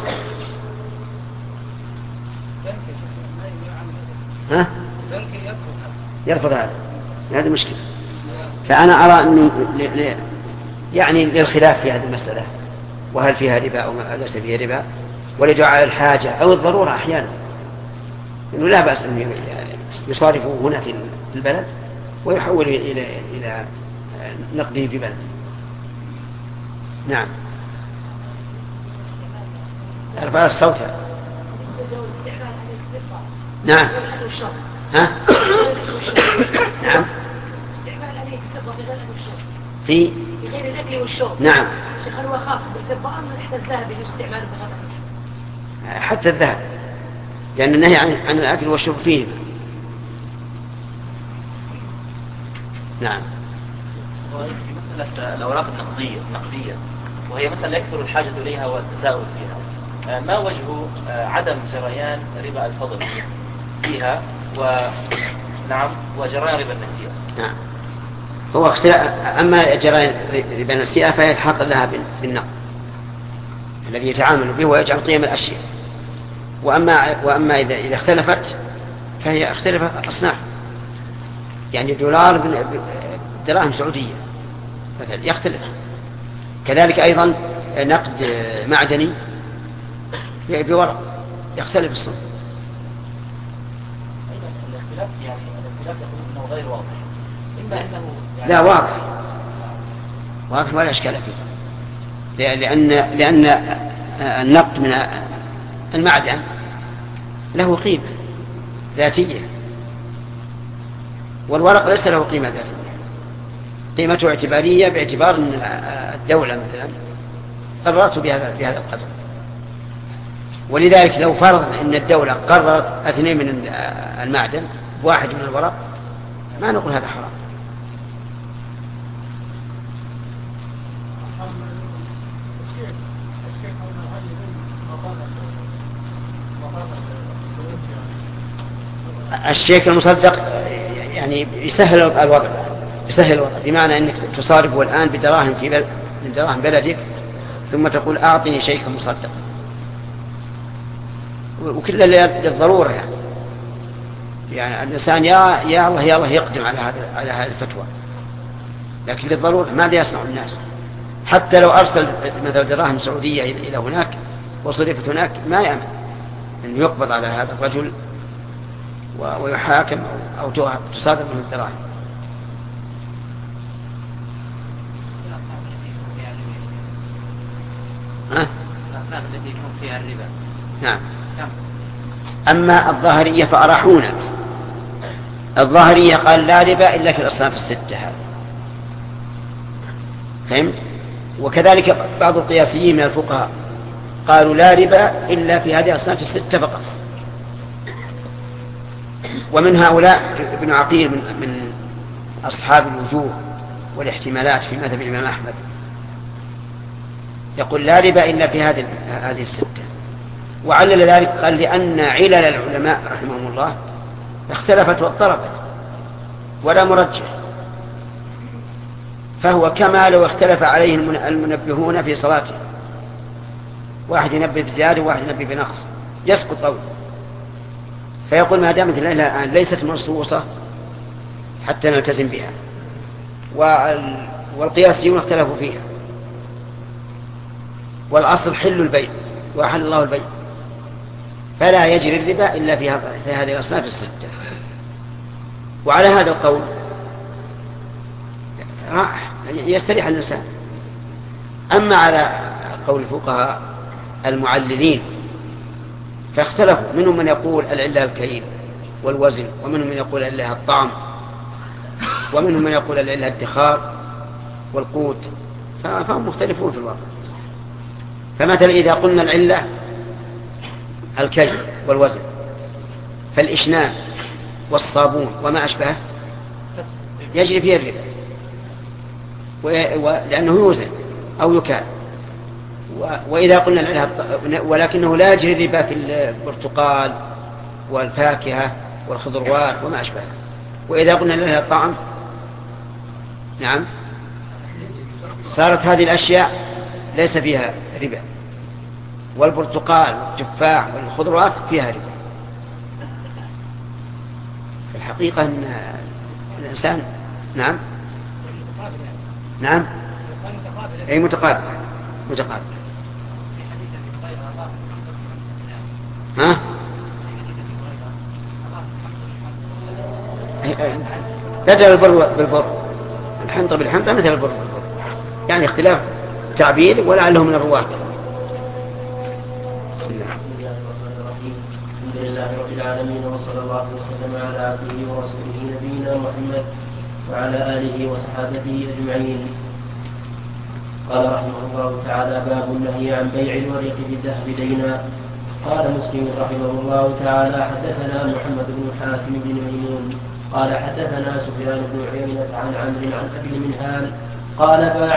ها؟ يرفض هذا مشكلة. فأنا أرى أنه يعني للخلاف في هذه المسألة وهل فيها ربا أو ليس فيها ربا ولجعل الحاجة أو الضرورة أحيانا إنه لا بأس أن يصارفه هنا في البلد ويحول إلى نقده في بلد. نعم. ارفع الصوت. نعم. ها؟ نعم. في غير الأكل والشرب. نعم. شيخ هو خاص بالفضة أم حتى الذهب يستعمل بغيره؟ حتى الذهب لأن النهي عن الأكل والشرب فيه. نعم. مسألة الأوراق النقدية وهي مسألة يكثر الحاجة إليها والتساؤل فيها، ما وجه عدم جريان ربا الفضل فيها وجريان ربا النسيئة؟ نعم. هو أما جريان ربا النسيئة فهي تحقق لها بالنقد الذي يتعامل به ويجعل قيم الأشياء. وأما إذا اختلفت فهي اختلفت أصناف، يعني دولار دراهم سعودية مثلا يختلف. كذلك أيضا نقد معدني بورق يختلف الصنف. الاختلاف يعني الاختلاف يقول انه غير واضح، اما انه يعني لا واضح ولا اشكال فيه، لان النقد من المعدن له قيمة ذاتية، والورق ليس له قيمة ذاتية، قيمته اعتبارية باعتبار أن الدولة مثلا قررت بهذا القدر. ولذلك لو فرض أن الدولة قررت 2 من المعدن ب1 من الورق ما نقول هذا حرام. الشيك المصدق يعني يسهل الوضع، بمعنى أنك تصارف الآن بدراهم من دراهم بلدك، ثم تقول أعطني شيكا مصدقا، وكل للضرورة يعني الإنسان يا الله يقدم على هذه الفتوى، لكن للضرورة ماذا يصنع الناس؟ حتى لو أرسل مثلا دراهم سعودية إلى هناك وصرفت هناك ما يأمن أن يقبض على هذا الرجل ويحاكم أو تصادر من الدراهم. الأسباب التي يكون فيها الربا. نعم. أما الظاهرية فأراحونا. الظاهرية قال لا ربا إلا في الأصناف الستة هذه، فهمت؟ وكذلك بعض القياسيين من الفقهاء قالوا لا ربا إلا في هذه الأصناف الستة فقط. ومن هؤلاء ابن عقيل من أصحاب الوجوه والاحتمالات في مذهب الإمام أحمد، يقول لا ربا إلا في هذه الستة. وعلل ذلك قال لأن علل العلماء رحمهم الله اختلفت واضطربت ولا مرجح، فهو كما لو اختلف عليه المنبهون في صلاته، واحد ينبه بزيادة وواحد ينبه بنقص يسقط قوله، فيقول ما دامت الآن ليست منصوصة حتى نلتزم بها، والقياسيون اختلفوا فيها، والأصل حل البيع وحل الله البيع، فلا يجري الربا إلا في هذه الأصناف الستة. وعلى هذا القول يستريح الإنسان. أما على قول الفقهاء المعللين فاختلفوا، منهم من يقول العلة الكيل والوزن، ومنهم من يقول العلة الطعم، ومنهم من يقول العلة الادخار والقوت، فهم مختلفون في الواقع. فمثلا إذا قلنا العلة الكيل والوزن فالإشنان والصابون وما أشبهه يجري فيه الربا، لأنه يوزن أو يكال. وإذا قلنا العلة ولكنه لا يجري الربا في البرتقال والفاكهة والخضروات وما أشبهه. وإذا قلنا العلة الطعم نعم صارت هذه الأشياء ليس فيها ربا، والبرتقال والتفاح والخضروات فيها ربا. في الحقيقة أن الإنسان نعم أي متقابل ها بدل البر بالبر، الحنطة بالحنطة مثل البر بالبر، يعني اختلاف تعبير ولعله من الرواة. الحمد لله رب العالمين، وصلى الله وسلم على عبده ورسوله نبينا محمد وعلى آله وصحابته أجمعين. قال رحمه الله تعالى: باب النهي عن بيع الورق بالذهب دينا. قال مسلم رحمه الله تعالى: حدثنا محمد بن حاتم بن ميمون قال حدثنا سفيان بن عيينة عن عمرو عن أبي المنهال قال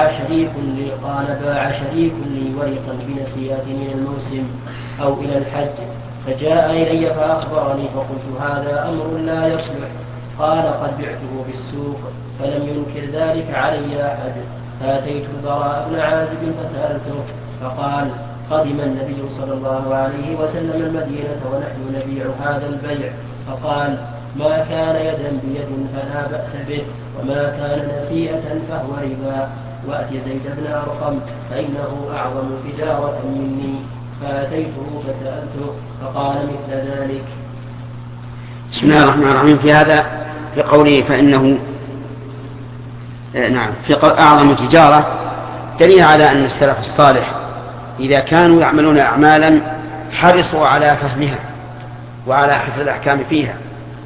باع شريك لي ورقا بنسيات من الموسم أو إلى الحج، فجاء إلي فأخبرني، فقلت هذا أمر لا يصلح. قال: قد بعته بالسوق، فلم ينكر ذلك علي أحد. فأتيت البراء بن عازب فسألته، فقال: قدم النبي صلى الله عليه وسلم المدينة ونحن نبيع هذا البيع، فقال: ما كان يدا بيد فلا بأس به، وما كان نسيئة فهو ربا. وأت زيد بن أرقم فإنه أعظم تجارة مني. فأتيته فسألته فقال مثل ذلك. بسم الله الرحمن الرحيم. في هذا في قوله فإنه نعم في أعظم تجارة دليل على أن السلف الصالح إذا كانوا يعملون أعمالا حرصوا على فهمها وعلى حفظ الأحكام فيها.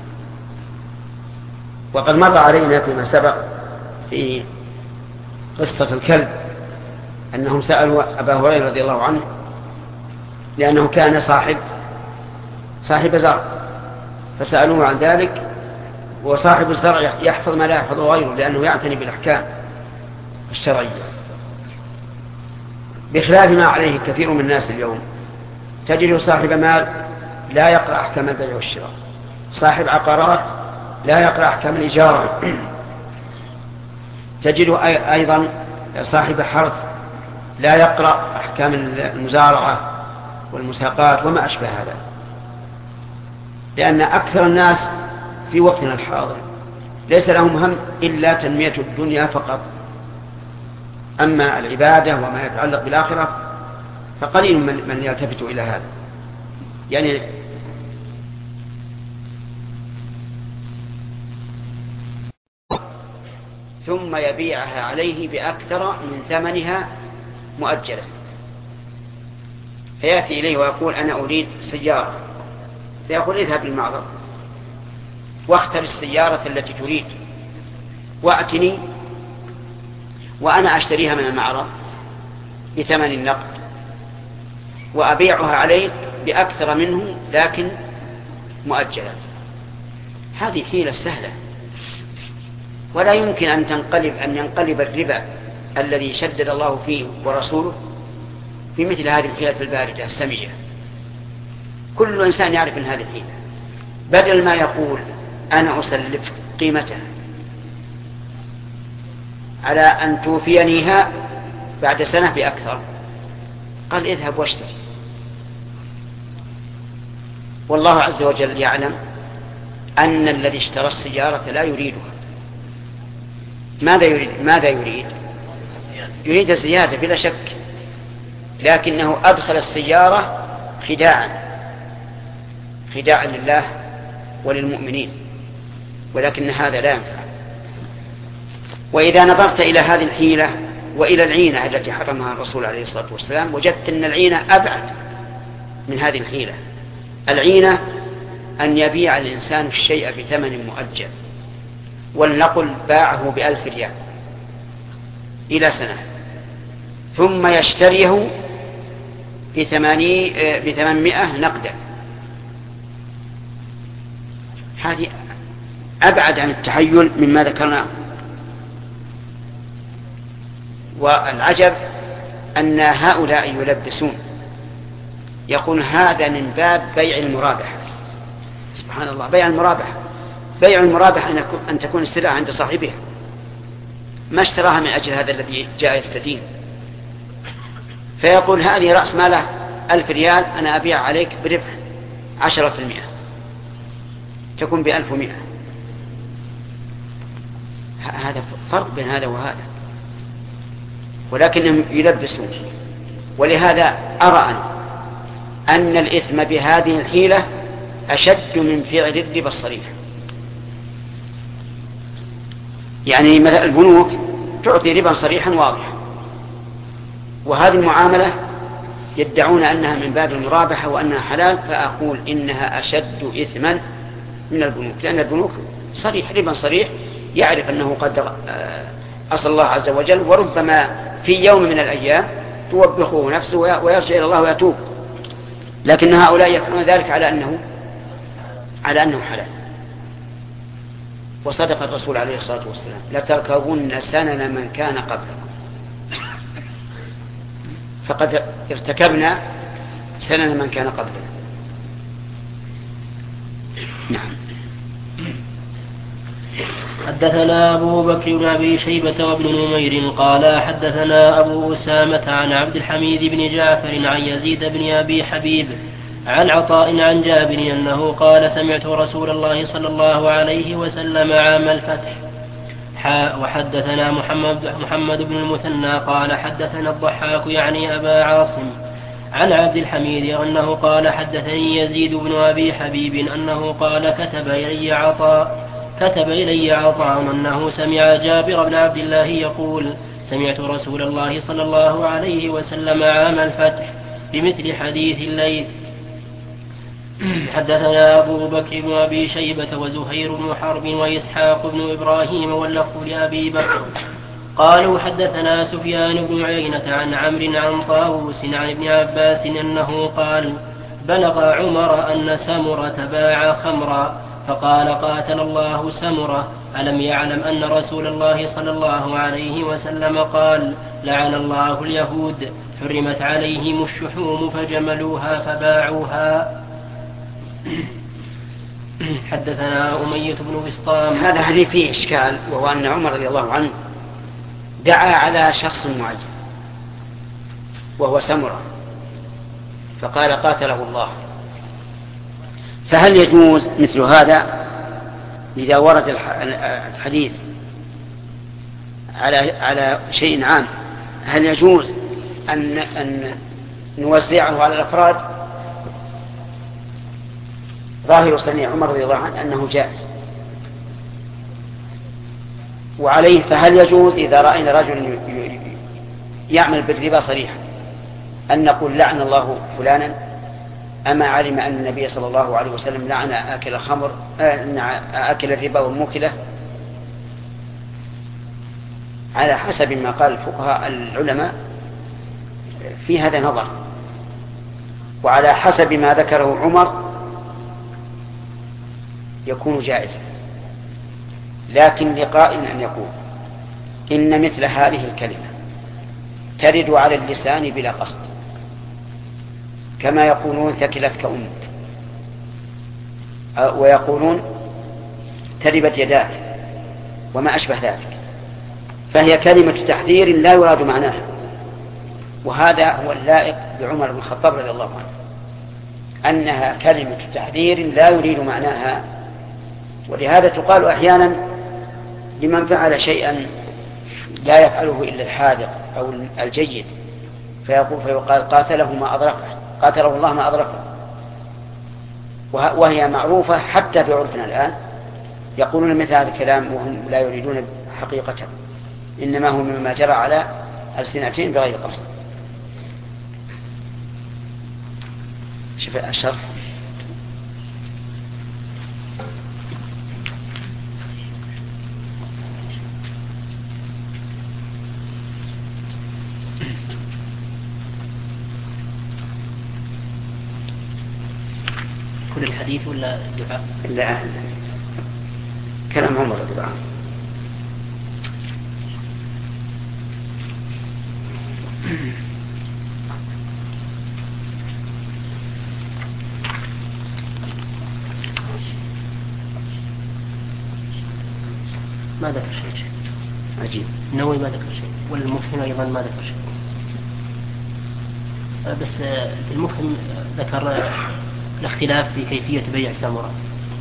وقد مر علينا فيما سبق في قصة الكلب أنهم سألوا أبا هريرة رضي الله عنه لأنه كان صاحب زرع، فسألوه عن ذلك، وصاحب الزرع يحفظ ما لا يحفظه غيره لأنه يعتني بالأحكام الشرعية، بخلاف ما عليه كثير من الناس اليوم. تجد صاحب مال لا يقرأ أحكام البيع والشراء، صاحب عقارات لا يقرأ أحكام الإجارة، تجد أيضا صاحب حرث لا يقرأ أحكام المزارعة والمساقات وما أشبه هذا، لأن أكثر الناس في وقتنا الحاضر ليس لهم هم إلا تنمية الدنيا فقط، أما العبادة وما يتعلق بالآخرة فقليل من يلتفت إلى هذا. يعني ثم يبيعها عليه بأكثر من ثمنها مؤجلة، فيأتي إليه ويقول أنا أريد سيارة، فيقول اذهب للمعرض واختر السيارة التي تريد وأتني وأنا أشتريها من المعرض بثمن النقد وأبيعها عليك بأكثر منه لكن مؤجلا. هذه حيلة سهلة، ولا يمكن أن ينقلب الربا الذي شدد الله فيه ورسوله في مثل هذه الحيلة الباردة السمية. كل إنسان يعرف أن هذه الحيلة، بدل ما يقول أنا أسلف قيمتها على أن توفينيها بعد سنة بأكثر، قال اذهب واشتري. والله عز وجل يعلم أن الذي اشترى السيارة لا يريدها. ماذا يريد؟ يريد الزيادة بلا شك، لكنه أدخل السيارة خداعا لله وللمؤمنين، ولكن هذا لا ينفع. وإذا نظرت إلى هذه الحيلة وإلى العينة التي حرمها الرسول عليه الصلاة والسلام وجدت أن العينة أبعد من هذه الحيلة. العينة أن يبيع الإنسان الشيء بثمن مؤجل، ولنقل باعه ب1000 ريال إلى سنة، ثم يشتريه ب800 نقدا. هذه أبعد عن التحيل مما ذكرناه. والعجب أن هؤلاء يلبسون، يقول هذا من باب بيع المرابح. سبحان الله، بيع المرابح أن تكون السلعة عند صاحبها، ما اشتراها من أجل هذا الذي جاء يستدين. فيقول هذه رأس ماله 1000 ريال، أنا أبيع عليك بربح 10%، تكون ب1100. هذا فرق بين هذا وهذا، ولكنهم يلبسون. ولهذا أرى أن الإثم بهذه الحيلة أشد من فعل الربا الصريح. يعني مثلا البنوك تعطي ربا صريحا واضحا، وهذه المعاملة يدعون أنها من باب المرابحة وأنها حلال، فأقول إنها أشد إثما من البنوك، لأن البنوك صريح، ربا صريح، يعرف أنه قد أصل الله عز وجل، وربما في يوم من الأيام توبخه نفسه ويرجع إلى الله ويتوب. لكن هؤلاء يفعلون ذلك على أنه حلال. وصدق الرسول عليه الصلاة والسلام لتركبن سنن من كان قبلكم، فقد ارتكبنا سنن من كان قبلنا. نعم. حدثنا أبو بكر بن أبي شيبة وابن نمير قال حدثنا أبو أسامة عن عبد الحميد بن جعفر عن يزيد بن أبي حبيب عن عطاء عن جابر أنه قال سمعت رسول الله صلى الله عليه وسلم عام الفتح. وحدثنا محمد بن المثنى قال حدثنا الضحاك يعني أبا عاصم عن عبد الحميد أنه قال حدثني يزيد بن أبي حبيب أنه قال كتب إلي عطاء أنه سمع جابر بن عبد الله يقول سمعت رسول الله صلى الله عليه وسلم عام الفتح بمثل حديث الليث. حدثنا أبو بكر بن أبي شيبة وزهير بن حرب وإسحاق بن إبراهيم واللفظ لأبي بكر قالوا حدثنا سفيان بن عيينة عن عمرو عن طاووس عن ابن عباس أنه قال بلغ عمر أن سمرة باع خمرا فقال قاتل الله سمرة ألم يعلم أن رسول الله صلى الله عليه وسلم قال لعن الله اليهود حرمت عليهم الشحوم فجملوها فباعوها. حدثنا أمية بن بسطام. هذا حديث فيه إشكال، وهو أن عمر رضي الله عنه دعا على شخص معين وهو سمرة فقال قاتله الله، فهل يجوز مثل هذا إذا ورد الحديث على شيء عام؟ هل يجوز أن نوزعه على الأفراد؟ ظاهر صنيع عمر رضي الله عنه أنه جائز، وعليه فهل يجوز إذا رأينا رجل يعمل بالربا صريحا أن نقول لعن الله فلانا، أما علم أن النبي صلى الله عليه وسلم لعن آكل الخمر آكل الربا والموكلة؟ على حسب ما قال الفقهاء العلماء في هذا نظر، وعلى حسب ما ذكره عمر يكون جائزا. لكن لقائل أن يقول إن مثل هذه الكلمة ترد على اللسان بلا قصد، كما يقولون ثكلتك أمك، ويقولون تربت يداك وما أشبه ذلك، فهي كلمة تحذير لا يراد معناها، وهذا هو اللائق بعمر بن الخطاب رضي الله عنه، أنها كلمة تحذير لا يريد معناها. ولهذا تقال أحيانا لمن فعل شيئا لا يفعله إلا الحاذق أو الجيد فيقال قاتله ما أدركه، قاتله الله ما أدركه، وهي معروفة حتى في عرفنا الآن، يقولون مثل هذا الكلام وهم لا يريدون حقيقته، إنما هو مما جرى على ألسنتين بغير قصد. شوف الشرح. كل الحديث ولا الدعاء؟ لا، كلام عمر رضي الله عنه. ما ذكر شيء. عجيب. النووي ما ذكر شيء، والمفهم أيضا ما ذكر شيء. بس في المفهم ذكر الاختلاف في كيفية بيع سمرة.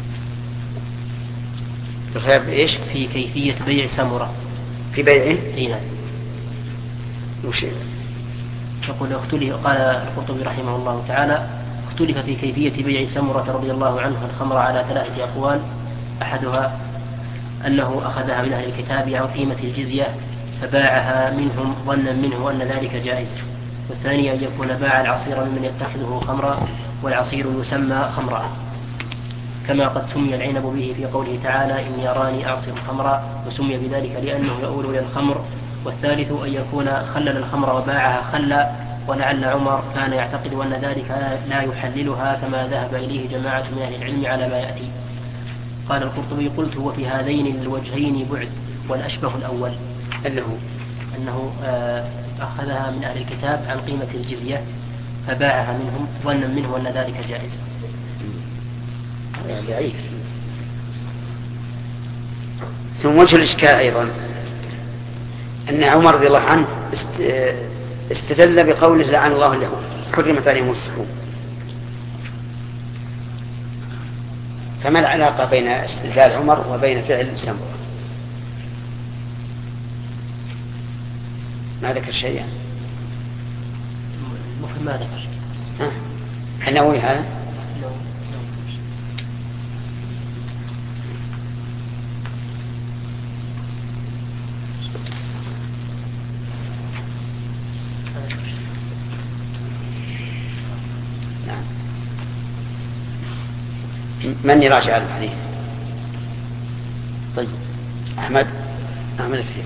الخلاف إيش؟ في كيفية بيع سمرة. في بيعه؟ إيه نعم. وش؟ يقول قال القرطبي رحمه الله تعالى اختلف في كيفية بيع سمرة رضي الله عنه الخمر على 3 أقوال، أحدها أنه أخذها من أهل الكتاب عن قيمة الجزية فباعها منهم ظنا منه أن ذلك جائز، والثاني أن يكون باع العصير ممن يتخذه خمرا والعصير يسمى خمرا، كما قد سمي العنب به في قوله تعالى إني أراني أعصر خمرا، وسمي بذلك لأنه يؤول إلى الخمر. والثالث أن يكون خلل الخمر وباعها خلا، ولعل عمر كان يعتقد أن ذلك لا يحللها كما ذهب إليه جماعة من أهل العلم على ما يأتي. قال القرطبي قلت وفي هذين الوجهين بعد، والأشبه الأول أنه أخذها من أهل الكتاب عن قيمة الجزية فباعها منهم ظنا منه أن ذلك جائز. بعيد. ثم وجه الإشكال أيضا أن عمر رضي الله عنه استدل بقوله لعن الله اليهود حرمت عليهم الشحوم، فما العلاقة بين استدلال عمر وبين فعل سمرة؟ ما ذكر شيئا. المفهم ما ذكر شيء. النووي هذا من يراجع الحديث؟ طيب أحمد الفيل.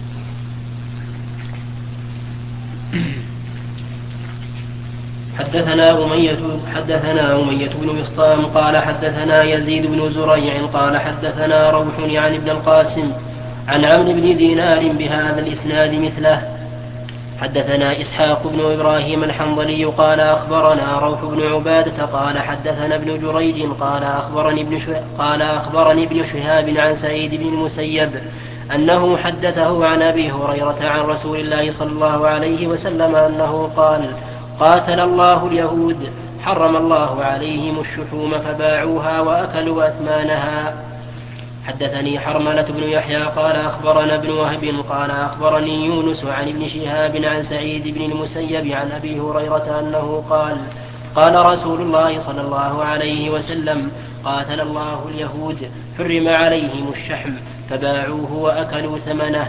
حدثنا أمية بن بسطام قال حدثنا يزيد بن زريع قال حدثنا روح عن ابن القاسم عن عمرو بن دينار بهذا الإسناد مثله. حدثنا إسحاق بن إبراهيم الحنظلي قال أخبرنا روح بن عبادة قال حدثنا ابن جريج قال أخبرني ابن شهاب عن سعيد بن المسيب أنه حدثه عن أبي هريرة عن رسول الله صلى الله عليه وسلم أنه قال قاتل الله اليهود حرم الله عليهم الشحوم فباعوها وأكلوا أثمانها. حدثني حرملة بن يحيى قال أخبرنا ابن وهب قال أخبرني يونس عن ابن شهاب عن سعيد بن المسيب عن أبي هريرة أنه قال قال رسول الله صلى الله عليه وسلم قاتل الله اليهود حرم عليهم الشحم فباعوه وأكلوا ثمنه.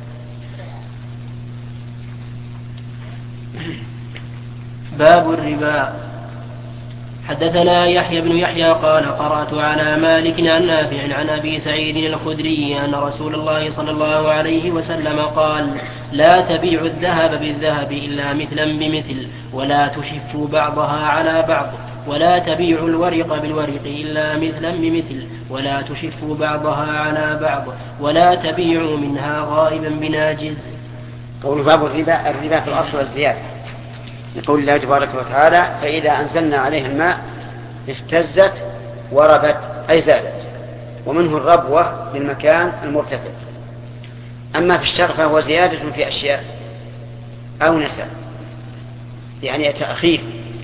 باب الربا. حدثنا يحيى بن يحيى قال قرأت على مالك عن نافع عن أبي سعيد الخدري أن رسول الله صلى الله عليه وسلم قال لا تبيعوا الذهب بالذهب إلا مثلا بمثل ولا تشفوا بعضها على بعض ولا تبيعوا الورق بالورق إلا مثلا بمثل ولا تشفوا بعضها على بعض ولا تبيعوا منها غائبا بناجز. قول باب الربا في الأصل الزيادة يقول الله تبارك وتعالى فإذا أنزلنا عليها الماء اهتزت وربت أي زادت، ومنه الربوة للمكان المرتفع. أما في الشرع فهو زيادة في أشياء أو نسى يعني تأخير،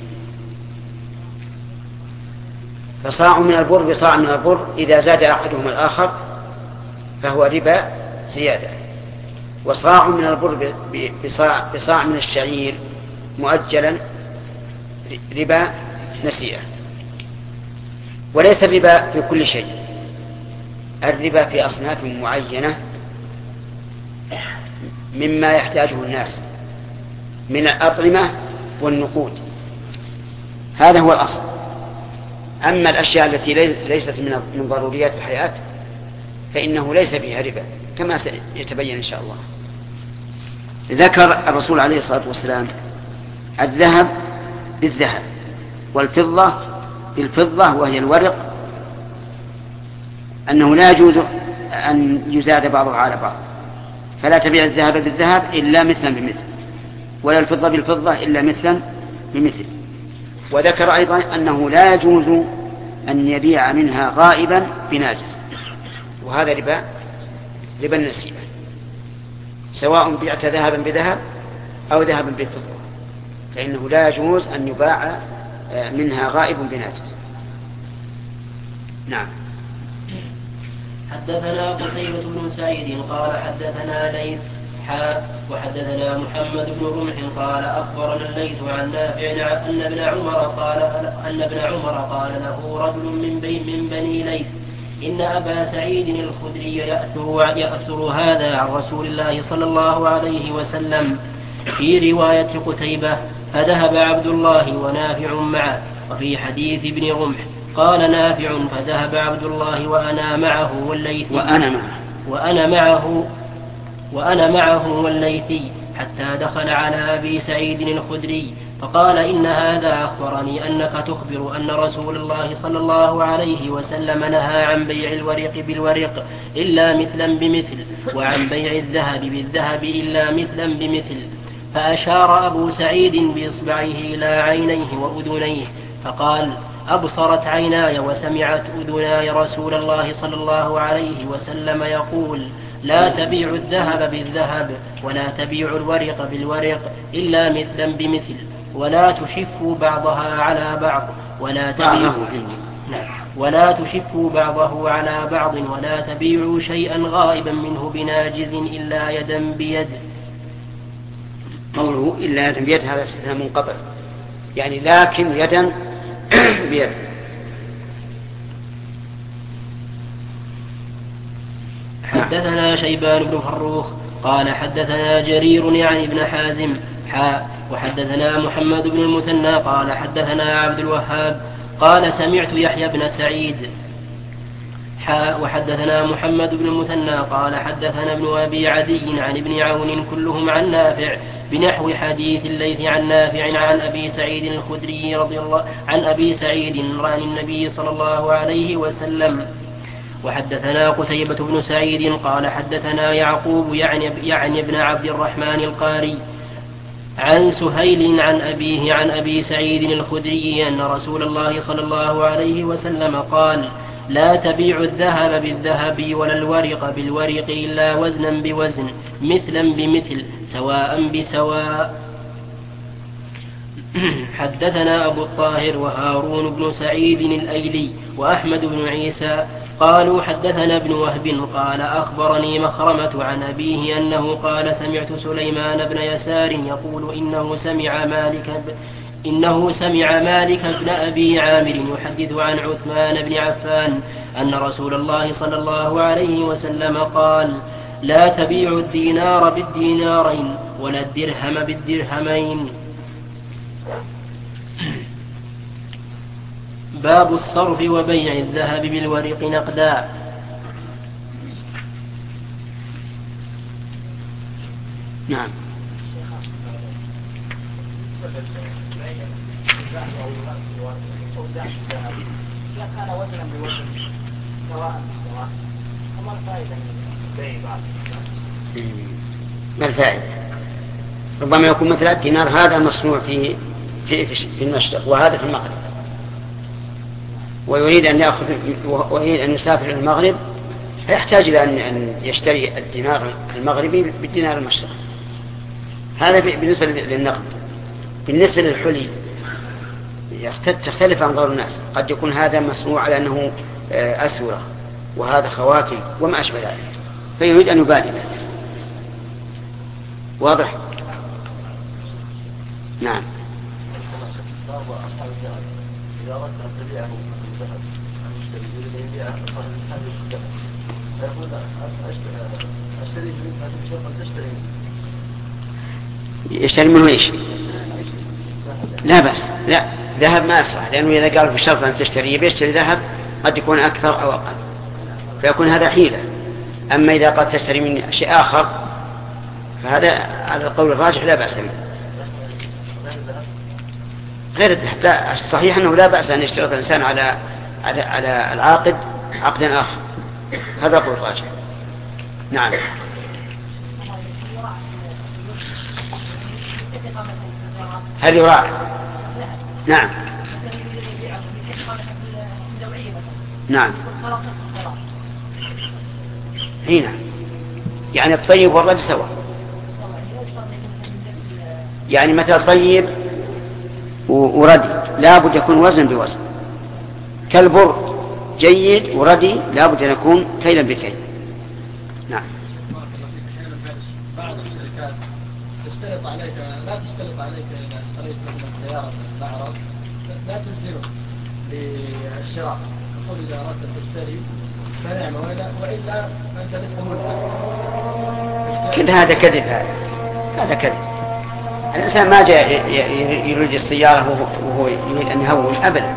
فصاع من البر بصاع من البر إذا زاد أحدهما الآخر فهو ربا زيادة، وصاع من البر بصاع من الشعير مؤجلا ربا نسيئة. وليس الربا في كل شيء، الربا في أصناف معينة مما يحتاجه الناس من الأطعمة والنقود، هذا هو الأصل. أما الأشياء التي ليست من ضروريات الحياة فإنه ليس فيها ربا كما سيتبين إن شاء الله. ذكر الرسول عليه الصلاة والسلام الذهب بالذهب والفضة بالفضة وهي الورق، أنه لا يجوز أن يزاد بعضها على بعض، فلا تبيع الذهب بالذهب إلا مثلا بمثل، ولا الفضة بالفضة إلا مثلا بمثل. وذكر أيضا أنه لا يجوز أن يبيع منها غائبا بناجز، وهذا ربا النسيئة، سواء بعت ذهبا بذهب أو ذهبا بفضة، فإنه لا يجوز أن يباع منها غائب بناجز. نعم. حدثنا قتيبة بن سعيد قال حدثنا ليث وحدثنا محمد بن رمح قال أخبرنا الليث عن نافع أن ابن عمر قال له رجل من بني ليث إن أبا سعيد الخدري يأثر هذا عن رسول الله صلى الله عليه وسلم. في رواية قتيبة فذهب عبد الله ونافع معه. وفي حديث ابن رمح قال نافع فذهب عبد الله وأنا معه والليثي حتى دخل على أبي سعيد الخدري فقال إن هذا أخبرني أنك تخبر أن رسول الله صلى الله عليه وسلم نهى عن بيع الورق بالورق إلا مثلا بمثل، وعن بيع الذهب بالذهب إلا مثلا بمثل. فأشار أبو سعيد بإصبعه إلى عينيه وأذنيه فقال أبصرت عيناي وسمعت أذناي رسول الله صلى الله عليه وسلم يقول لا تبيع الذهب بالذهب ولا تبيع الورق بالورق إلا مثلا بمثل، ولا تشفوا بعضها على بعض ولا تشفوا بعضه على بعض ولا تبيعوا شيئا غائبا منه بناجز إلا يدا بيد. قوله إلا يدا بيد هذا استثناء منقطع، يعني لكن يدا بيد. حدثنا شيبان بن فروخ قال حدثنا جرير يعني ابن حازم وحدثنا محمد بن المثنى قال حدثنا عبد الوهاب قال سمعت يحيى بن سعيد وحدثنا محمد بن المثنى قال حدثنا ابن أبي عدي عن ابن عون كلهم عن نافع بنحو حديث الليث عن نافع عن أبي سعيد الخدري رضي الله عن أبي سعيد عن النبي صلى الله عليه وسلم. وحدثنا قتيبة بن سعيد قال حدثنا يعقوب يعني ابن عبد الرحمن القاري عن سهيل عن أبيه عن أبي سعيد الخدري أن رسول الله صلى الله عليه وسلم قال لا تبيعوا الذهب بالذهب ولا الورق بالورق إلا وزنا بوزن مثلا بمثل سواء بسواء. حدثنا أبو الطاهر وهارون بن سعيد الأيلي وأحمد بن عيسى قالوا حدثنا ابن وهب قال أخبرني مخرمة عن أبيه أنه قال سمعت سليمان بن يسار يقول إنه سمع مالك بن أبي عامر يحدث عن عثمان بن عفان أن رسول الله صلى الله عليه وسلم قال لا تبيعوا الدينار بالدينارين ولا الدرهم بالدرهمين. باب الصرف وبيع الذهب بالورق نقدا. نعم. كان وزنا بوزن سواء بسواء وما الفائدة من البيع بعد؟ ما الفائدة؟ ربما يكون مثل الدينار هذا مصنوع في المشرق وهذا في المغرب، ويريد أن يسافر إلى المغرب فيحتاج إلى أن يشتري الدينار المغربي بالدينار المشرقي. هذا بالنسبة للنقد. بالنسبة للحلي تختلف أنظار الناس، قد يكون هذا مصنوع على أنه أسورة وهذا خواتم وما أشبه ذلك، فيريد أن يبادل. واضح؟ نعم. إذا أردت أن تبيعه بالذهب المشتري يريد أن يبيعه صاحب المحل بالذهب فيقول أشتري منك هذه الشرطة تشتري يشتري منه إيش؟ لا بأس، لا ذهب ما يصلح، لأنه إذا قال في الشرط أن تشتري بيشتري ذهب قد يكون أكثر أو أقل، فيكون هذا حيلة. أما إذا قد تشتري من شيء آخر فهذا على القول الراجح لا بأس منه. غير الذهب لا، الصحيح أنه لا بأس أن يشترط الإنسان على العاقد عقدا آخر، هذا قول راجح. نعم. هل يراعي؟ نعم. نعم. هنا يعني الطيب والرد سوا، يعني متى طيب وردي لا بد يكون وزن بوزن، كالبر جيد وردي لا بد أن يكون كيلا بكيل. نعم. بعض الشركات تشترط عليك لا تشترط عليك إذا اشتريت مثلا سيارة من المعرض لا تلزمك بالشراء، تقول إذا أردت أن تشتري فنعم وإلا أنت لست ملزم. كل هذا كذب، هذا كذب. الإنسان ما جاء يريد السيارة وهو يريد أن يهون أبدا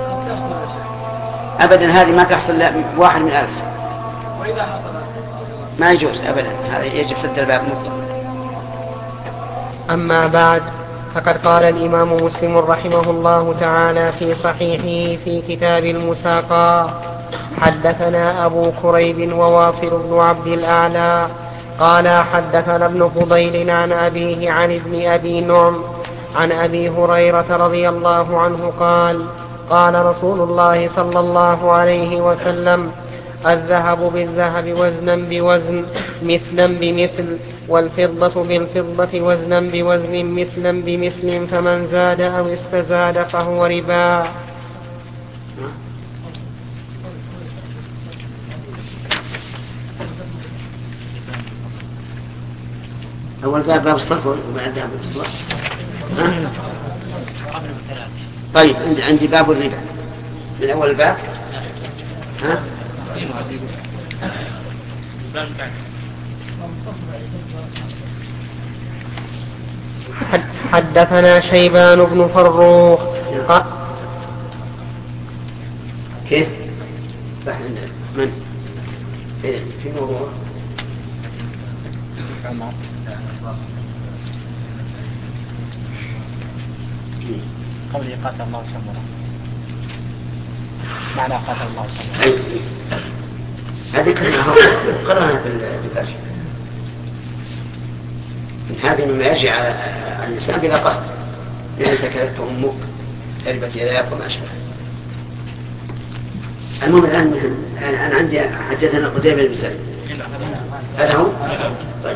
أبدا، هذه ما تحصل واحد من 1000. وإذا حصل ما يجوز أبدا، هذا يجب سد الباب مطلقا. أما بعد، فقد قال الإمام مسلم رحمه الله تعالى في صحيحه في كتاب المساقى: حدثنا أبو كريب وواصل بن عبد الأعلى قال حدثنا ابن فضيل عن أبيه عن ابن أبي نعم عن أبي هريرة رضي الله عنه قال: قال رسول الله صلى الله عليه وسلم: الذهب بالذهب وزنا بوزن مثلا بمثل، والفضة بالفضة وزنا بوزن مثلا بمثل، فمن زاد أو استزاد فهو ربا. أول باب الصرف وبعد ذهب الفضة. طيب عندي باب الربا من أول الباب. ها؟ حدثنا شيبان بن فروخ. كيف؟ من؟ في موضوع قوله قاتل الله سمره معنى قاتل الله سمره هذه قرأنا في الفرش. هذه مما يرجع على الإنسان بلا قصد، لأن سكرت أمك تربت يداك وما أشبه. المهم الآن أنا عندي حدثنا قتيبة بن سعيد. هذا هو؟ طيب.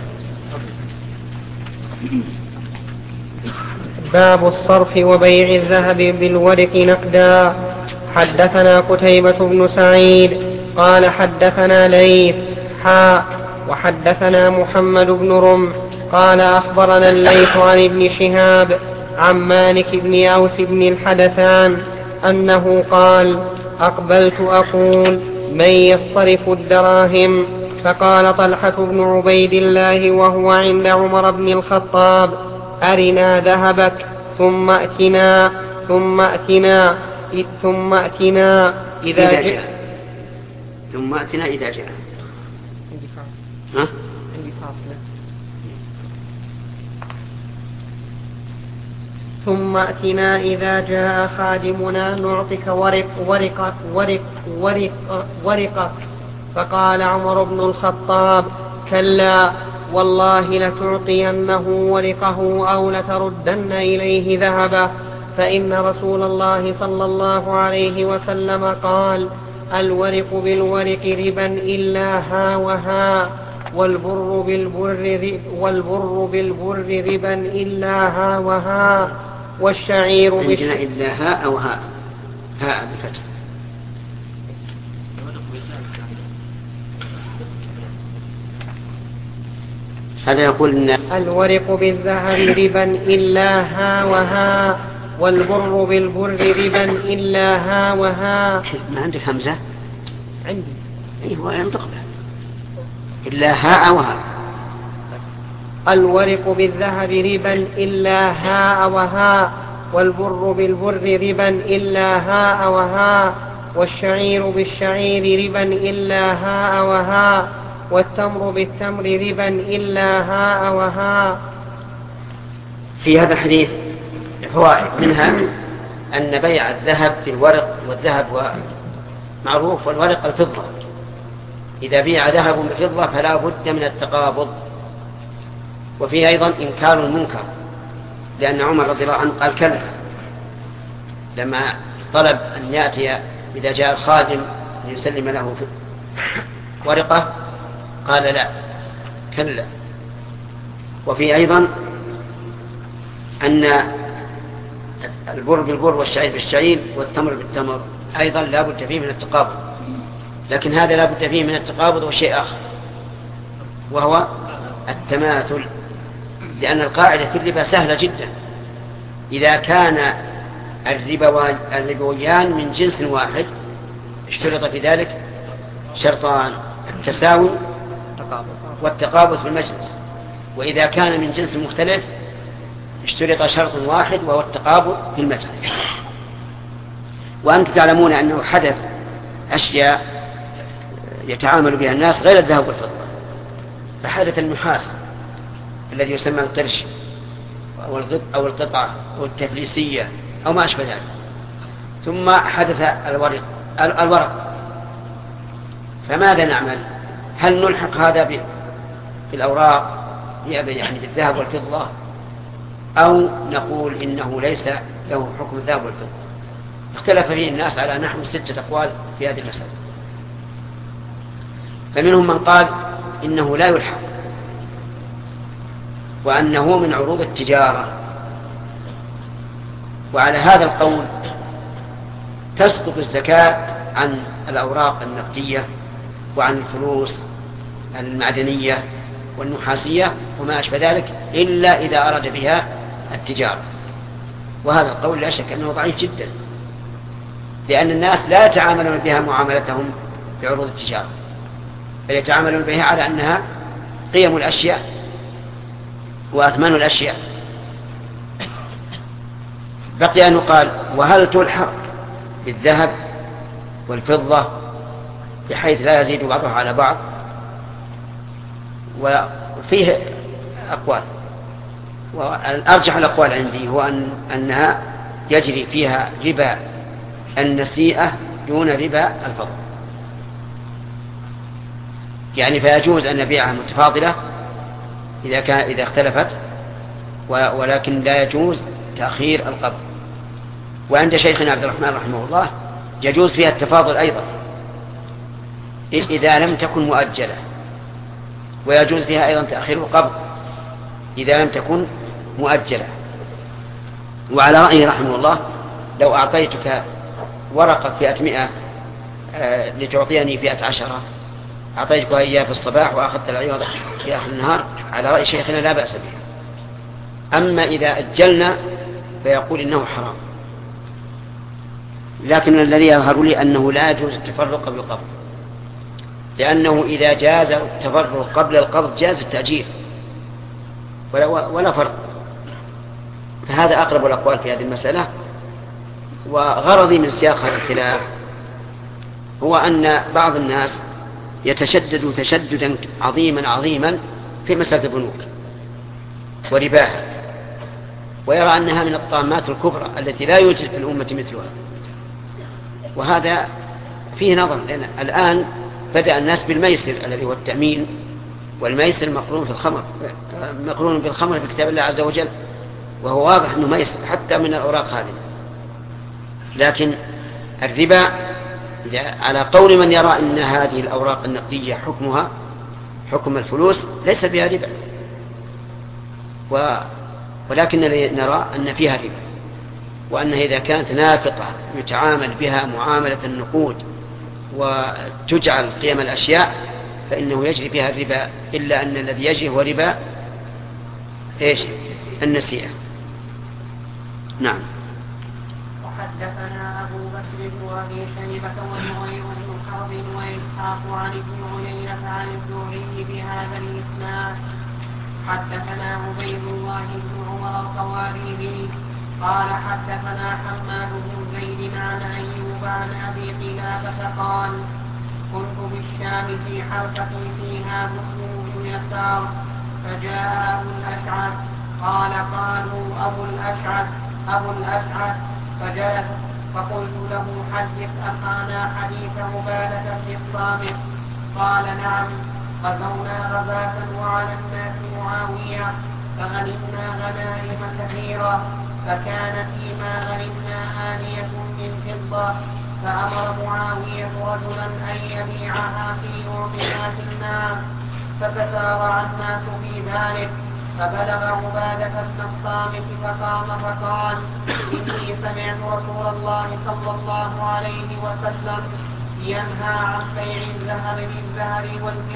باب الصرف وبيع الذهب بالورق نقدا. حدثنا قتيبة بن سعيد قال حدثنا ليث وحدثنا محمد بن رمح قال أخبرنا الليث عن ابن شهاب عن مالك بن أوس بن الحدثان أنه قال أقبلت أقول من يصرف الدراهم؟ فقال طلحة بن عبيد الله وهو عند عمر بن الخطاب أرنا ذهبك ثم أتنا إذا جاء. ثم أتنا إذا جاء. عندي فاصلة. ثم أتنا إذا جاء خادمنا نعطيك ورقك. فقال عمر بن الخطاب كلا والله لتعطينه ورقه أو لتردن إليه ذهبه، فإن رسول الله صلى الله عليه وسلم قال الورق بالورق ربا إلا ها وها، والبر بالبر ربا إلا ها وها، والشعير عندنا إلا ها أو ها بفتح. هذا يقول إن الورق بالذهب ربا إلا ها وها، والبر بالبر ربا إلا ها وها. ما عندك همزة؟ عندي. أيوة ينطق به إلا ها وها. الورق بالذهب ربا إلا ها وها، والبر بالبر ربا إلا ها وها، والشعير بالشعير ربا إلا ها وها، والتمر بالتمر ربا إلا ها وها. في هذا الحديث فوائد، منها أن بيع الذهب بالورق، والذهب معروف والورق الفضة، إذا بيع ذهب بفضة فلا بد من التقابض. وفيه أيضا إنكار المنكر، لأن عمر رضي الله عنه قال كلا لما طلب أن يأتي إذا جاء الخادم ليسلم له ورقة قال لا كلا. وفيه أيضا أن البر بالبر والشعير بالشعير والتمر بالتمر أيضا لا بد فيه من التقابض، لكن هذا لا بد فيه من التقابض وشيء آخر وهو التماثل، لأن القاعدة في الربا سهلة جدا. إذا كان الربويان من جنس واحد اشترط في ذلك شرطان: التساوي والتقابض في المجلس. وإذا كان من جنس مختلف اشترط شرط واحد وهو التقابض في المجلس. وأنتم تعلمون أنه حدث أشياء يتعامل بها الناس غير الذهب والفضة، فحدث النحاس الذي يسمى القرش أو القطعة أو التفليسية أو ما أشبه ذلك، ثم حدث الورق. فماذا نعمل؟ هل نلحق هذا بالأوراق يعني بالذهب والفضة، أو نقول إنه ليس له حكم الذهب والفضة؟ اختلف فيه الناس على نحو 6 أقوال في هذه المسألة. فمنهم من قال إنه لا يلحق، وأنه من عروض التجارة. وعلى هذا القول تسقط الزكاة عن الأوراق النقدية وعن الفلوس المعدنية والنحاسية وما أشبه ذلك، إلا إذا أراد بها التجارة. وهذا القول لا شك أنه ضعيف جدا، لأن الناس لا يتعاملون بها معاملتهم بعروض التجارة، بل يتعاملون بها على أنها قيم الأشياء وأثمان الأشياء. بقي أن يقال: وهل تلحق بالذهب والفضة بحيث لا يزيد بعضها على بعض؟ وفيه أقوال، والأرجح الأقوال عندي هو أنها يجري فيها ربا النسيئة دون ربا الفضل، يعني فيجوز أن نبيعها متفاضلة إذا اختلفت، ولكن لا يجوز تأخير القبض. وعند شيخنا عبد الرحمن رحمه الله يجوز فيها التفاضل أيضا إذا لم تكن مؤجلة، ويجوز فيها أيضا تأخير القبض إذا لم تكن مؤجلة. وعلى رأيه رحمه الله: لو أعطيتك ورقة 100 لتعطيني 110، أعطيتك إياه في الصباح وأخذت العوض في آخر النهار، على رأي شيخنا لا بأس به. أما إذا أجلنا فيقول إنه حرام. لكن الذي يظهر لي أنه لا يجوز التفرق قبل القبض، لأنه إذا جاز التفرق قبل القبض جاز التأجيل ولا فرق. فهذا أقرب الأقوال في هذه المسألة. وغرضي من سياق هذا الخلاف هو أن بعض الناس يتشدد تشددا عظيما في مسألة البنوك ورباها، ويرى أنها من الطامات الكبرى التي لا يوجد في الأمة مثلها. وهذا فيه نظر، لأن الآن بدأ الناس بالميسر الذي هو التأمين، والميسر مقرون بالخمر في كتاب الله عز وجل، وهو واضح أنه ميسر حتى من الأوراق هذه. لكن الربا على قول من يرى أن هذه الأوراق النقدية حكمها حكم الفلوس ليس بها ربا، ولكن نرى أن فيها ربا، وأنها إذا كانت نافقة يتعامل بها معاملة النقود وتجعل قيم الأشياء فإنه يجري بها الربا، إلا أن الذي يجري هو ربا النسيئة. نعم. وحدثنا أبو بكر بن أبي شيبة والمغير بن حرب وإسحاق عن ابن عيينة عن الزهري بهذا الإسناد. حدثنا عبيد الله بن عمر القواريري قال حدثنا حماد بن زيد عن أيوب عن أبي قلابة قال: كنت بالشام في حلقة فيها مسلم بن يسار، فجاء أبو الأشعث قال: قالوا أبو الأشعث فجلس، فقلت له: حدث أخانا حديث عبادة بن الصامت. قال: نعم، غزونا غزاة وعلى الناس معاوية، فغنمنا غنائم كثيرة، فكان فيما غنمنا آنية من فضة، فأمر معاوية رجلا أن يبيعها في يومها في الناس، فتسارع الناس في ذلك، فبلغ عبادة بن الصامت فقام فقال: إني سمعت رسول الله صلى الله عليه وسلم ينهى عن بيع الذهب بالذهب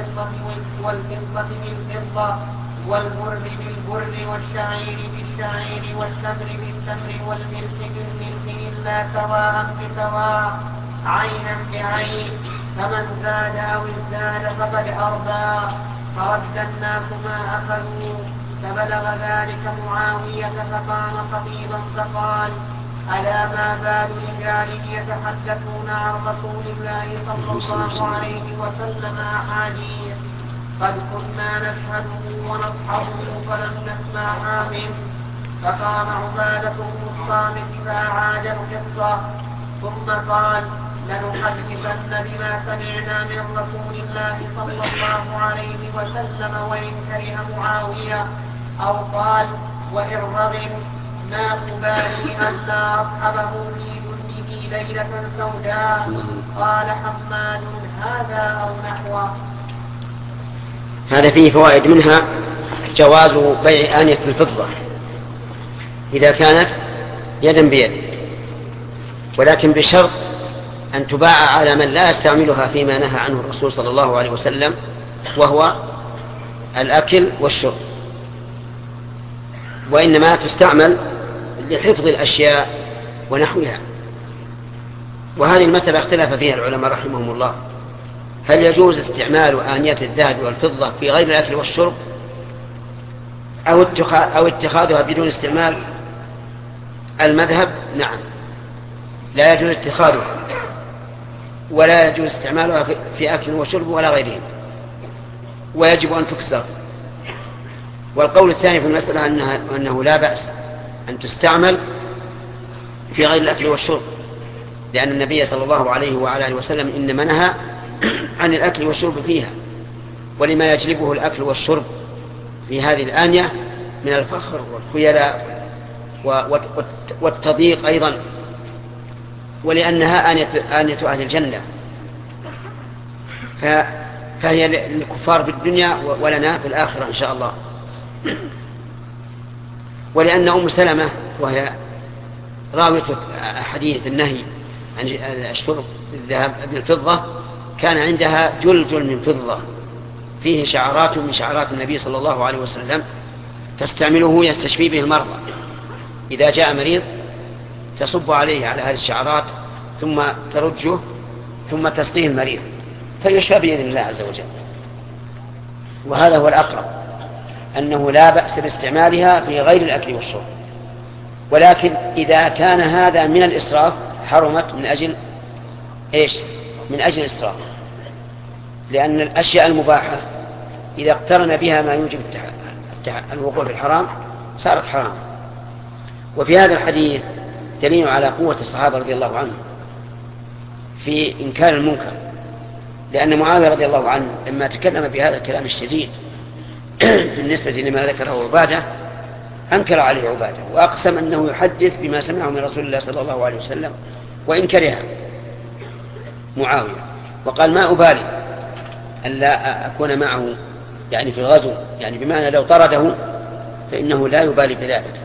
والفضة بالفضة والبر بالبر والشعير بالشعير والتمر بالتمر والملح بالملح إلا سواء بسواء عينا بعين، فمن زاد أو ازداد فقد أربى. فرد الناس ما أخذوا، فبلغ ذلك معاوية فقام خطيبا فقال: ألا ما بال رجال يتحدثون عن رسول الله صلى الله عليه وسلم أحاديث قد كنا نشهده ونصحبه فلم نسمعها منه. فقام عبادة بن الصامت فأعاد القصة، ثم قال: لنحدثن بما سمعنا من رسول الله صلى الله عليه وسلم وإن كره معاوية، أو قال: وإن رغب، ما أبالي ألا أصحبه في دنه ليلة سوداء. قال حماد: هذا أو نحوه. هذا فيه فوائد، منها جواز بيع آنية الفضة إذا كانت يدا بيد، ولكن بشرط أن تباع على من لا يستعملها فيما نهى عنه الرسول صلى الله عليه وسلم، وهو الأكل والشرب، وإنما تستعمل لحفظ الأشياء ونحوها. وهذه المسألة اختلف فيها العلماء رحمهم الله، هل يجوز استعمال آنية الذهب والفضة في غير الأكل والشرب أو اتخاذها بدون استعمال؟ المذهب نعم، لا يجوز اتخاذها ولا يجوز استعمالها في أكل وشرب ولا غيرهم، ويجب أن تكسر. والقول الثاني في المسألة أنه لا بأس أن تستعمل في غير الأكل والشرب، لأن النبي صلى الله عليه وعلى آله وسلم إنما نهى عن الأكل والشرب فيها، ولما يجلبه الأكل والشرب في هذه الآنية من الفخر والخيلاء والتضييق أيضا، ولأنها آنية أهل الجنة، فهي للكفار في الدنيا ولنا في الآخرة إن شاء الله. ولأن أم سلمة وهي راوية حديث النهي عن الشرب الذهب بالفضة كان عندها جلجل من فضة فيه شعرات من شعرات النبي صلى الله عليه وسلم تستعمله يستشفي به المرضى. إذا جاء مريض تصب عليه على هذه الشعرات ثم ترجه ثم تسقيه المريض فيشفى بإذن الله عز وجل. وهذا هو الأقرب، أنه لا بأس باستعمالها في غير الأكل والشرب، ولكن إذا كان هذا من الإسراف حرمت من أجل إيش؟ من أجل الإسراف، لأن الأشياء المباحة إذا اقترن بها ما يوجب الوقوع في الحرام صارت حرام. وفي هذا الحديث دليل على قوة الصحابة رضي الله عنهم في إنكار المنكر، لأن معاوية رضي الله عنه لما تكلم بهذا الكلام الشديد بالنسبة لما ذكره عبادة أنكر عليه عبادة وأقسم أنه يحدث بما سمعه من رسول الله صلى الله عليه وسلم، وإن كره معاوية وقال ما أبالي أن لا أكون معه يعني في الغزو، يعني بمعنى لو طرده فإنه لا يبالي بذلك.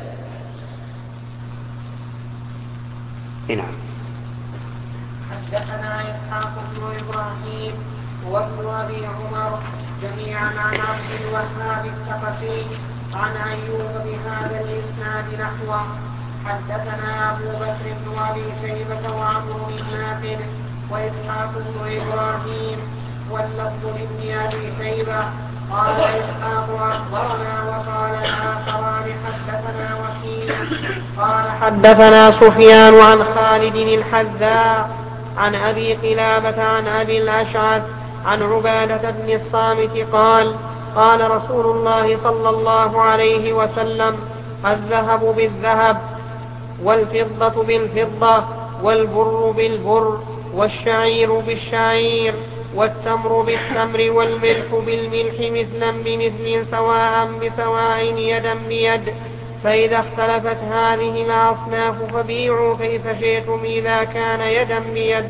نعم. حدثنا إسحاق بن إبراهيم وابن أبي عمر جميعا عن عبد الوهاب الثقفي عن أيوب بهذا الإسناد نحوه. حدثنا أبو بكر بن أبي شيبة وعمرو بن نافع وإسحاق بن إبراهيم واللفظ لابن أبي شيبة قال إسحاق أخبرنا وقال الآخران حدثنا وكيع قال حدثنا سفيان عن خالد الحذاء عن أبي قلابة عن أبي الأشعث عن عبادة بن الصامت قال قال رسول الله صلى الله عليه وسلم الذهب بالذهب والفضة بالفضة والبر بالبر والشعير بالشعير والتمر بالتمر والملح بالملح مثلا بمثل سواء بسواء يدا بيد، فإذا اختلفت هذه الأصناف فبيعوا كيف شئتم إذا كان يدا بيد.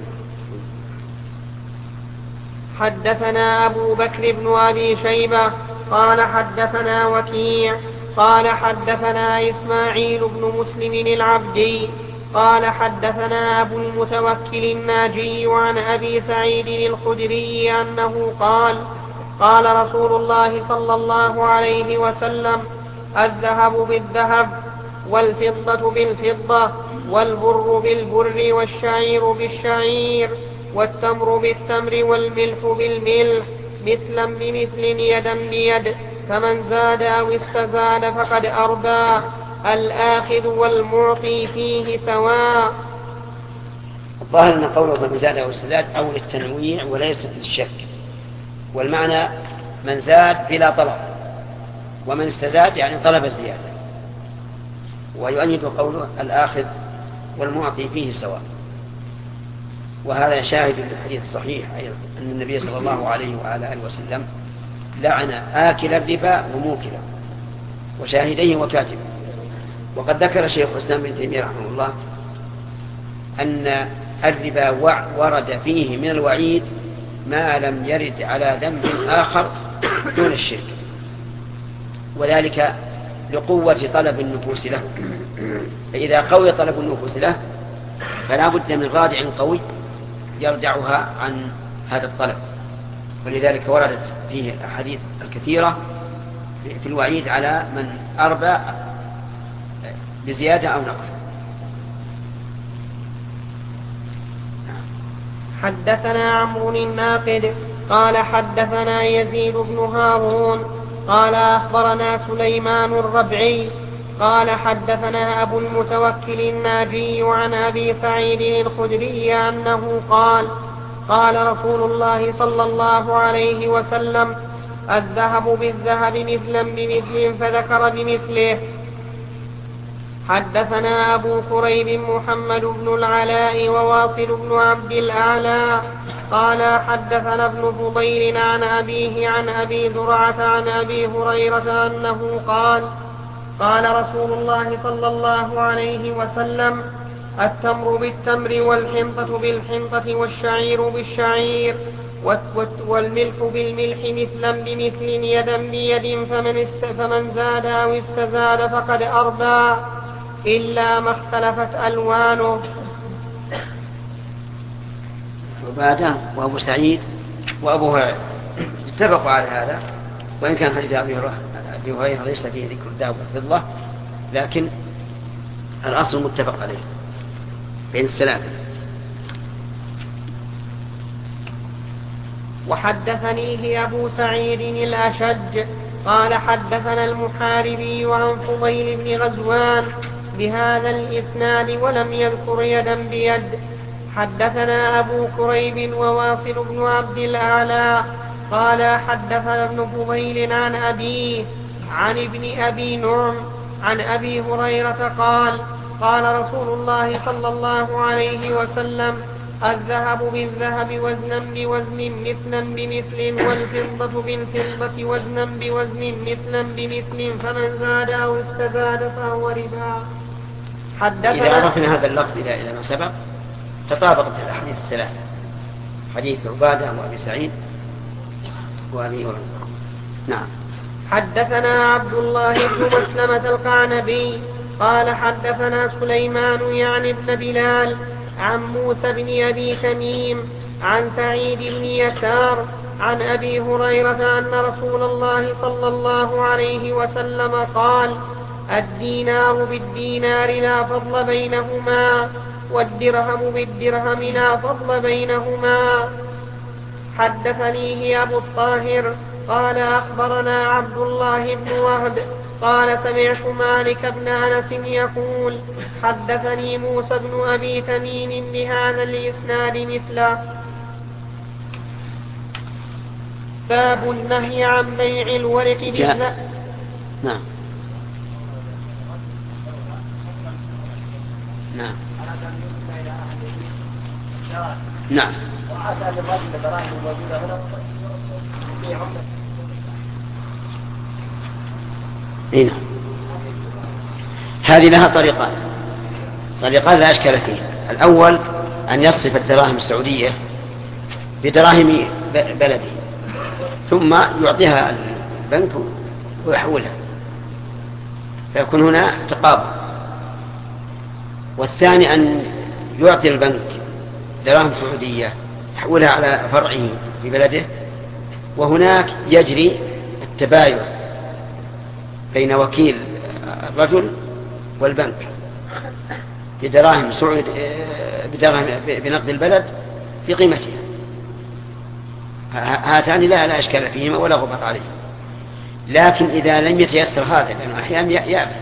حدثنا أبو بكر بن أبي شيبة قال حدثنا وكيع قال حدثنا إسماعيل بن مسلم العبدي قال حدثنا أبو المتوكل الناجي عن أبي سعيد الخدري أنه قال قال رسول الله صلى الله عليه وسلم الذهب بالذهب والفضة بالفضة والبر بالبر والشعير بالشعير والتمر بالتمر والملح بالملح مثلا بمثل يدا بيد، فمن زاد أو استزاد فقد أربى، الآخذ والمعطي فيه سواء. الظاهر أن قوله من زاد أو استزاد أو للتنويع وليس للشك، والمعنى من زاد بلا طلب ومن استزاد يعني طلب الزيادة. ويؤيد قوله الآخذ والمعطي فيه سواء، وهذا شاهد للحديث الصحيح أيضا أن النبي صلى الله عليه وعلى آله وسلم لعن آكل الربا وموكله وشاهديه وكاتبه. وقد ذكر شيخ الإسلام ابن تيمية رحمه الله أن الربا ورد فيه من الوعيد ما لم يرد على ذنب آخر دون الشرك، وذلك لقوة طلب النفوس له، فإذا قوي طلب النفوس له فلا بد من رادع قوي يردعها عن هذا الطلب، ولذلك وردت فيه الأحاديث الكثيرة في الوعيد على من أربى بزيادة أو نقص. حدثنا عمرو الناقد قال حدثنا يزيد بن هارون قال أخبرنا سليمان الربعي قال حدثنا أبو المتوكل الناجي عن أبي سعيد الخدري أنه قال قال رسول الله صلى الله عليه وسلم الذهب بالذهب مثلا بمثل فذكر بمثله. حدثنا أبو كريب محمد بن العلاء وواصل بن عبد الأعلى قال حدثنا ابن فضيل عن أبيه عن أبي زرعة عن أبي هريرة أنه قال قال رسول الله صلى الله عليه وسلم التمر بالتمر والحنطة بالحنطة والشعير بالشعير والملح بالملح مثلا بمثل يدا بيد فمن زاد أو استزاد فقد أربى إلا ما اختلفت ألوانه. عبادة وأبو سعيد وأبو هريرة اتفقوا على هذا، وإن كان حديث أبي هريرة ليس فيه ذكر الذهب والفضة، لكن الأصل متفق عليه بين الثلاثة. وحدثنيه أبو سعيد الأشج قال حدثنا المحاربي عن فضيل بن غزوان بهذا الإسناد ولم يذكر يدا بيد. حدثنا أبو كريب وواصل بن عبد الأعلى قال حدثنا ابن فضيل عن أبيه عن ابن أبي نعم عن أبي هريرة قال قال رسول الله صلى الله عليه وسلم الذهب بالذهب وزنا بوزن مثلا بمثل والفضة بالفضة وزنا بوزن مثلا بمثل فمن زاد أو استزاد فهو ربا. إذا أضفنا هذا اللفظ إلى ما سبق تطابقت الأحاديث الثلاثة، حديث عبادة وأبي سعيد وأبي هريرة. نعم. حدثنا عبد الله بن مسلمة القعنبي قال حدثنا سليمان يعني بن بلال عن موسى بن أبي تميم عن سعيد بن يسار عن أبي هريرة أن رسول الله صلى الله عليه وسلم قال الدينار بالدينار لا فضل بينهما والدرهم بالدرهم لا فضل بينهما. حدثنيه أبو الطاهر قال أخبرنا عبد الله بن وهب قال سمعت مالك بن أنس يقول حدثني موسى بن أبي تميم بهذا الإسناد مثله. باب النهي عن بيع الورق بالذهب. نعم. نعم. نعم. هنا هذه لها طريقان لا أشكال فيها. الأول أن يصف الدراهم السعودية بدراهم بلده ثم يعطيها البنك ويحولها فيكون هنا تقابل. والثاني أن يعطي البنك دراهم سعودية يحولها على فرعه في بلده، وهناك يجري التبايع بين وكيل الرجل والبنك بدراهم سعود بنقد البلد بقيمتها. هاتان لا أشكال فيهما ولا غبار عليه. لكن إذا لم يتيسر هذا لأنه أحيانا يأبى،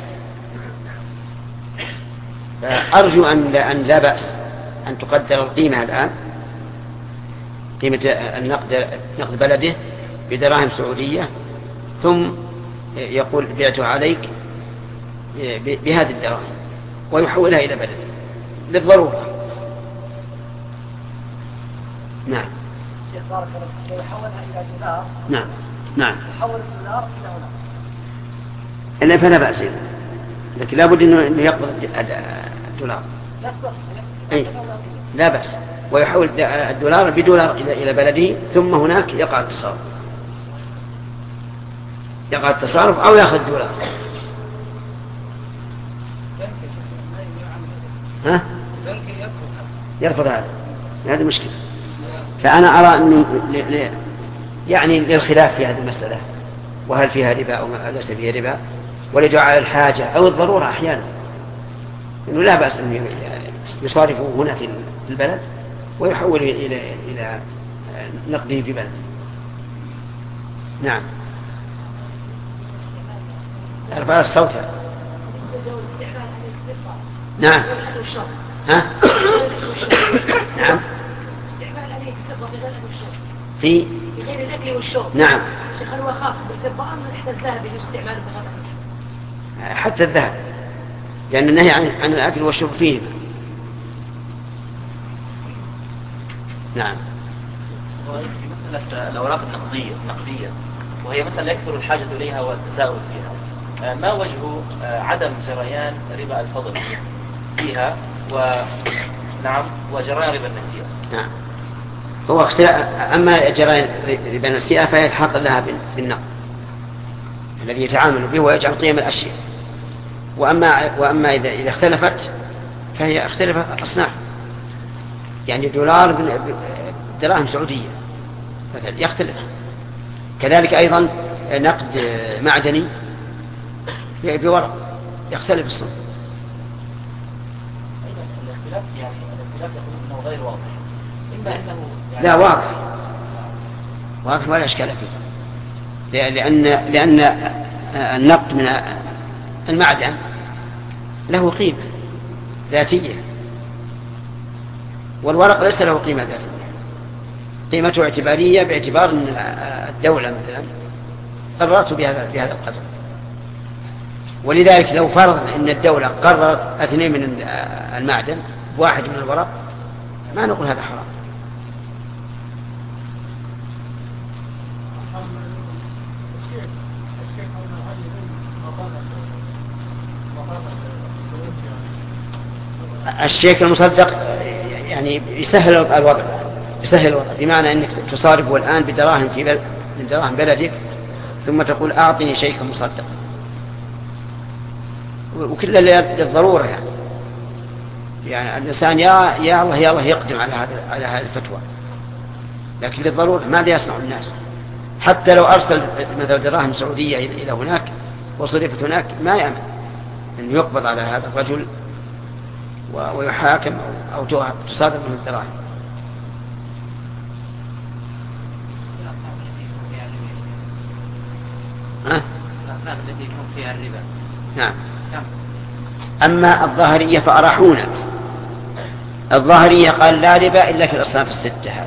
فأرجو أن لا بأس أن تقدر القيمة الآن قيمة نقد بلده بدراهم سعودية ثم يقول بعتها عليك بهذه الدراهم ويحولها إلى بلده للضرورة. نعم. يحولها إلى دولار. نعم. نعم. يحول الدولار إلى هنا. إلا فلا بأس، لكن لابد أنه يقبض الدولار. أي لا بأس، ويحول الدولار بدولار إلى بلده ثم هناك يقع التصارف أو يأخذ الدولار. ها؟ يرفض هذا مشكلة. فأنا أرى أنه يعني للخلاف في هذه المسألة، وهل فيها ربا أو ليس فيها ربا، ولدعاء الحاجة أو الضرورة أحيانا إنه لا بأس أن يصارفه هنا في البلد ويحول إلى نقده في بلد. نعم. ارفع الصوت. نعم. ها؟ نعم. استعمال هذه الفضة في غير الشرب. في غير الأكل والشرب. نعم. شيخ هو خاص بالفضة أم حتى الذهب يستعمال في غير الشرب؟ حتى الذهب، لأن النهي عن الأكل والشرب فيه. نعم. في مسألة الأوراق النقدية وهي مسألة يكثر الحاجة إليها والتساؤل فيها، ما وجه عدم جريان ربا الفضل فيها وجريان ربا النسيئة؟ نعم. هو أما جريان ربا النسيئة فيتحقق لها بالنقد الذي يتعامل به ويجعل قيم الأشياء، وأما إذا اختلفت فهي اختلفت أصناف، يعني دولار دراهم سعودية مثلا يختلف. كذلك أيضا نقد معدني بورق يختلف الصنف. الاختلاف يقول أنه غير واضح، إما أنه لا واضح ولا إشكال فيه، لأن النقد من المعدن له قيمة ذاتية، والورق ليس له قيمة ذاتية، قيمته اعتبارية باعتبار أن الدولة مثلا قررت بهذا القدر. ولذلك لو فرض أن الدولة قررت 2 من المعدن بواحد من الورق ما نقول هذا حرام. الشيك المصدق يعني يسهل الوضع، بمعنى أنك تصارفه الآن بدراهم من دراهم بلدك ثم تقول أعطني شيكا مصدقا، وكل للضرورة يعني الإنسان يا الله يقدم على هذه الفتوى، لكن للضرورة ماذا يصنع الناس؟ حتى لو أرسل مثلا دراهم سعودية إلى هناك وصرفت هناك ما يأمن أن يقبض على هذا الرجل ويحاكم أو تصادر من الدراهم. الأصناف التي يكون فيها الربا. نعم. أما الظاهرية فأراحونا. الظاهرية قال لا ربا إلا في الأصناف الستة هذه،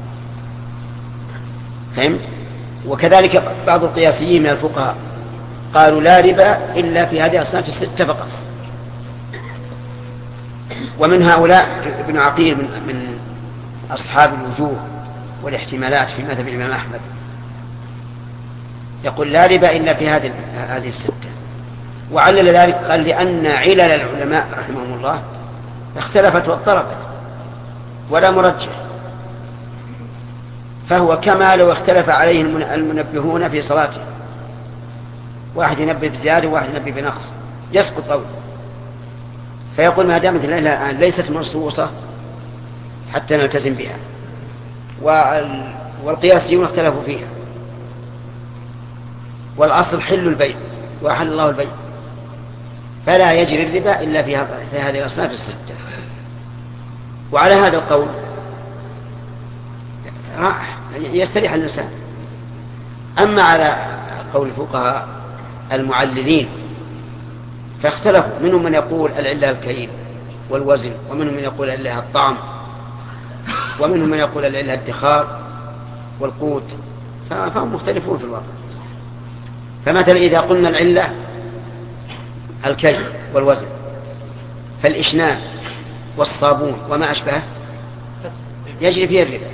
فهمت؟ وكذلك بعض القياسيين من الفقهاء قالوا لا ربا إلا في هذه الأصناف الستة فقط. ومن هؤلاء ابن عقيل من أصحاب الوجوه والاحتمالات في مذهب الإمام أحمد يقول لا ربا إلا في هذه الستة، وعلل ذلك قال لأن علل العلماء رحمهم الله اختلفت واضطربت ولا مرجح، فهو كما لو اختلف عليه المنبهون في صلاته، واحد ينبه بزيادة وواحد ينبه بنقص يسقط قوله، فيقول ما دامت الليلة الآن ليست منصوصة حتى نلتزم بها، والقياسيون اختلفوا فيها، والأصل حل البيع وأحل الله البيع، فلا يجري الربا إلا في هذه الأصناف الستة. وعلى هذا القول يستريح الإنسان. أما على قول الفقهاء المعللين فاختلفوا، منهم من يقول العلة الكيل والوزن، ومنهم من يقول العلة الطعم، ومنهم من يقول العلة الادخار والقوت، فهم مختلفون في الواقع. فمثلا إذا قلنا العلة الكيل والوزن فالإشنان والصابون وما أشبهه يجري فيه الربا،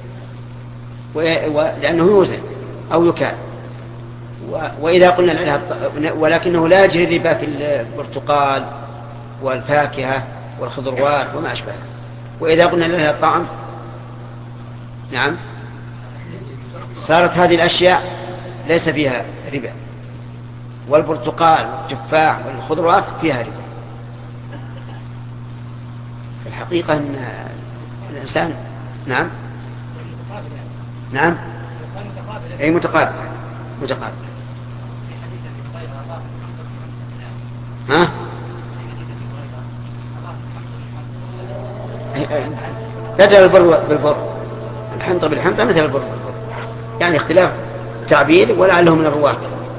لأنه يوزن أو يكال. وإذا قلنا العلة ولكنه لا يجري الربا في البرتقال والفاكهة والخضروات وما أشبهه. وإذا قلنا العلة الطعم نعم صارت هذه الأشياء ليس فيها ربا، والبرتقال والتفاح والخضروات فيها ربا. في الحقيقة أن الإنسان نعم أي متقابل ها بدل البر بالبر، الحنطة بالحنطة مثل البر بالبر، يعني اختلاف تعبير ولعله من الرواة.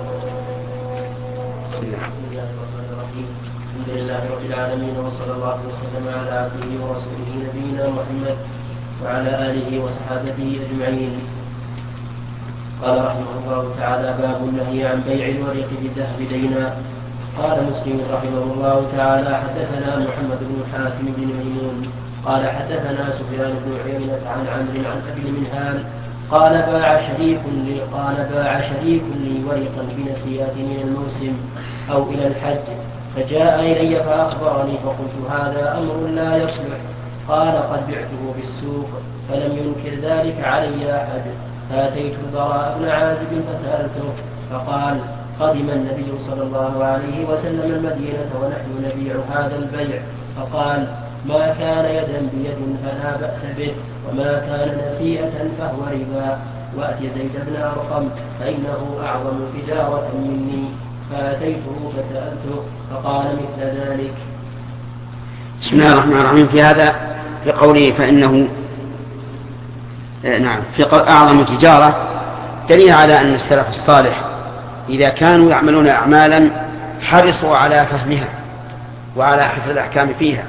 الحمد لله رب العالمين، وصلى الله وسلم على عبده ورسوله نبينا محمد وعلى آله وصحابته أجمعين. قال رحمه الله تعالى: باب النهي عن بيع الورق بالذهب دينا. قال مسلم رحمه الله تعالى: حدثنا محمد بن حاتم بن ميمون قال حدثنا سفيان بن عيينة عن عمرو عن أبي المنهال قال باع شريك لي ورقا بنسيات من الموسم أو إلى الحج، فجاء إلي فأخبرني، فقلت: هذا أمر لا يصلح. قال: قد بعته بالسوق، فلم ينكر ذلك علي أحد. فأتيت البراء بن عازب فسألته، فقال: قدم النبي صلى الله عليه وسلم المدينة ونحن نبيع هذا البيع، فقال: ما كان يدا بيد فلا بأس به، وما كان نسيئة فهو ربا، وأت زيد بن أرقم فإنه أعظم تجارة مني. فأتيته فسألته فقال مثل ذلك. بسم الله الرحمن الرحيم. في هذا في قوله فإنه في أعظم تجارة دليل على أن السلف الصالح إذا كانوا يعملون أعمالا حرصوا على فهمها وعلى حفظ الأحكام فيها.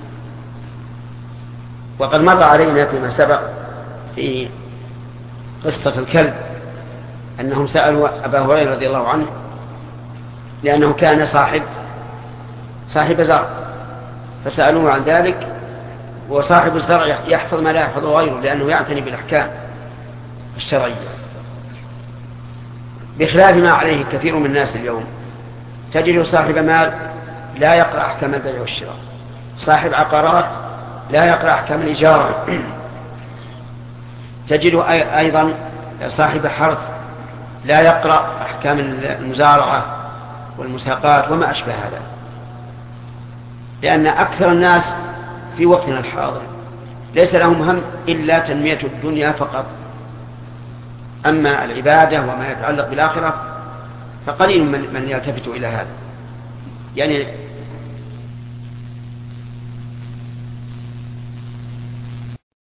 وقد مر علينا فيما سبق في قصة الكلب أنهم سألوا أبا هريرة رضي الله عنه لأنه كان صاحب زرع، فسألوه عن ذلك، وصاحب الزرع يحفظ ما لا يحفظ غيره لأنه يعتني بالأحكام الشرعية، بخلاف ما عليه كثير من الناس اليوم. تجد صاحب مال لا يقرأ أحكام البيع والشراء، صاحب عقارات لا يقرأ أحكام الإجارة، تجد أيضا صاحب حرث لا يقرأ أحكام المزارعة والمساقات وما أشبه هذا، لأن أكثر الناس في وقتنا الحاضر ليس لهم هم إلا تنمية الدنيا فقط، أما العبادة وما يتعلق بالآخرة فقليل من يلتفت إلى هذا. يعني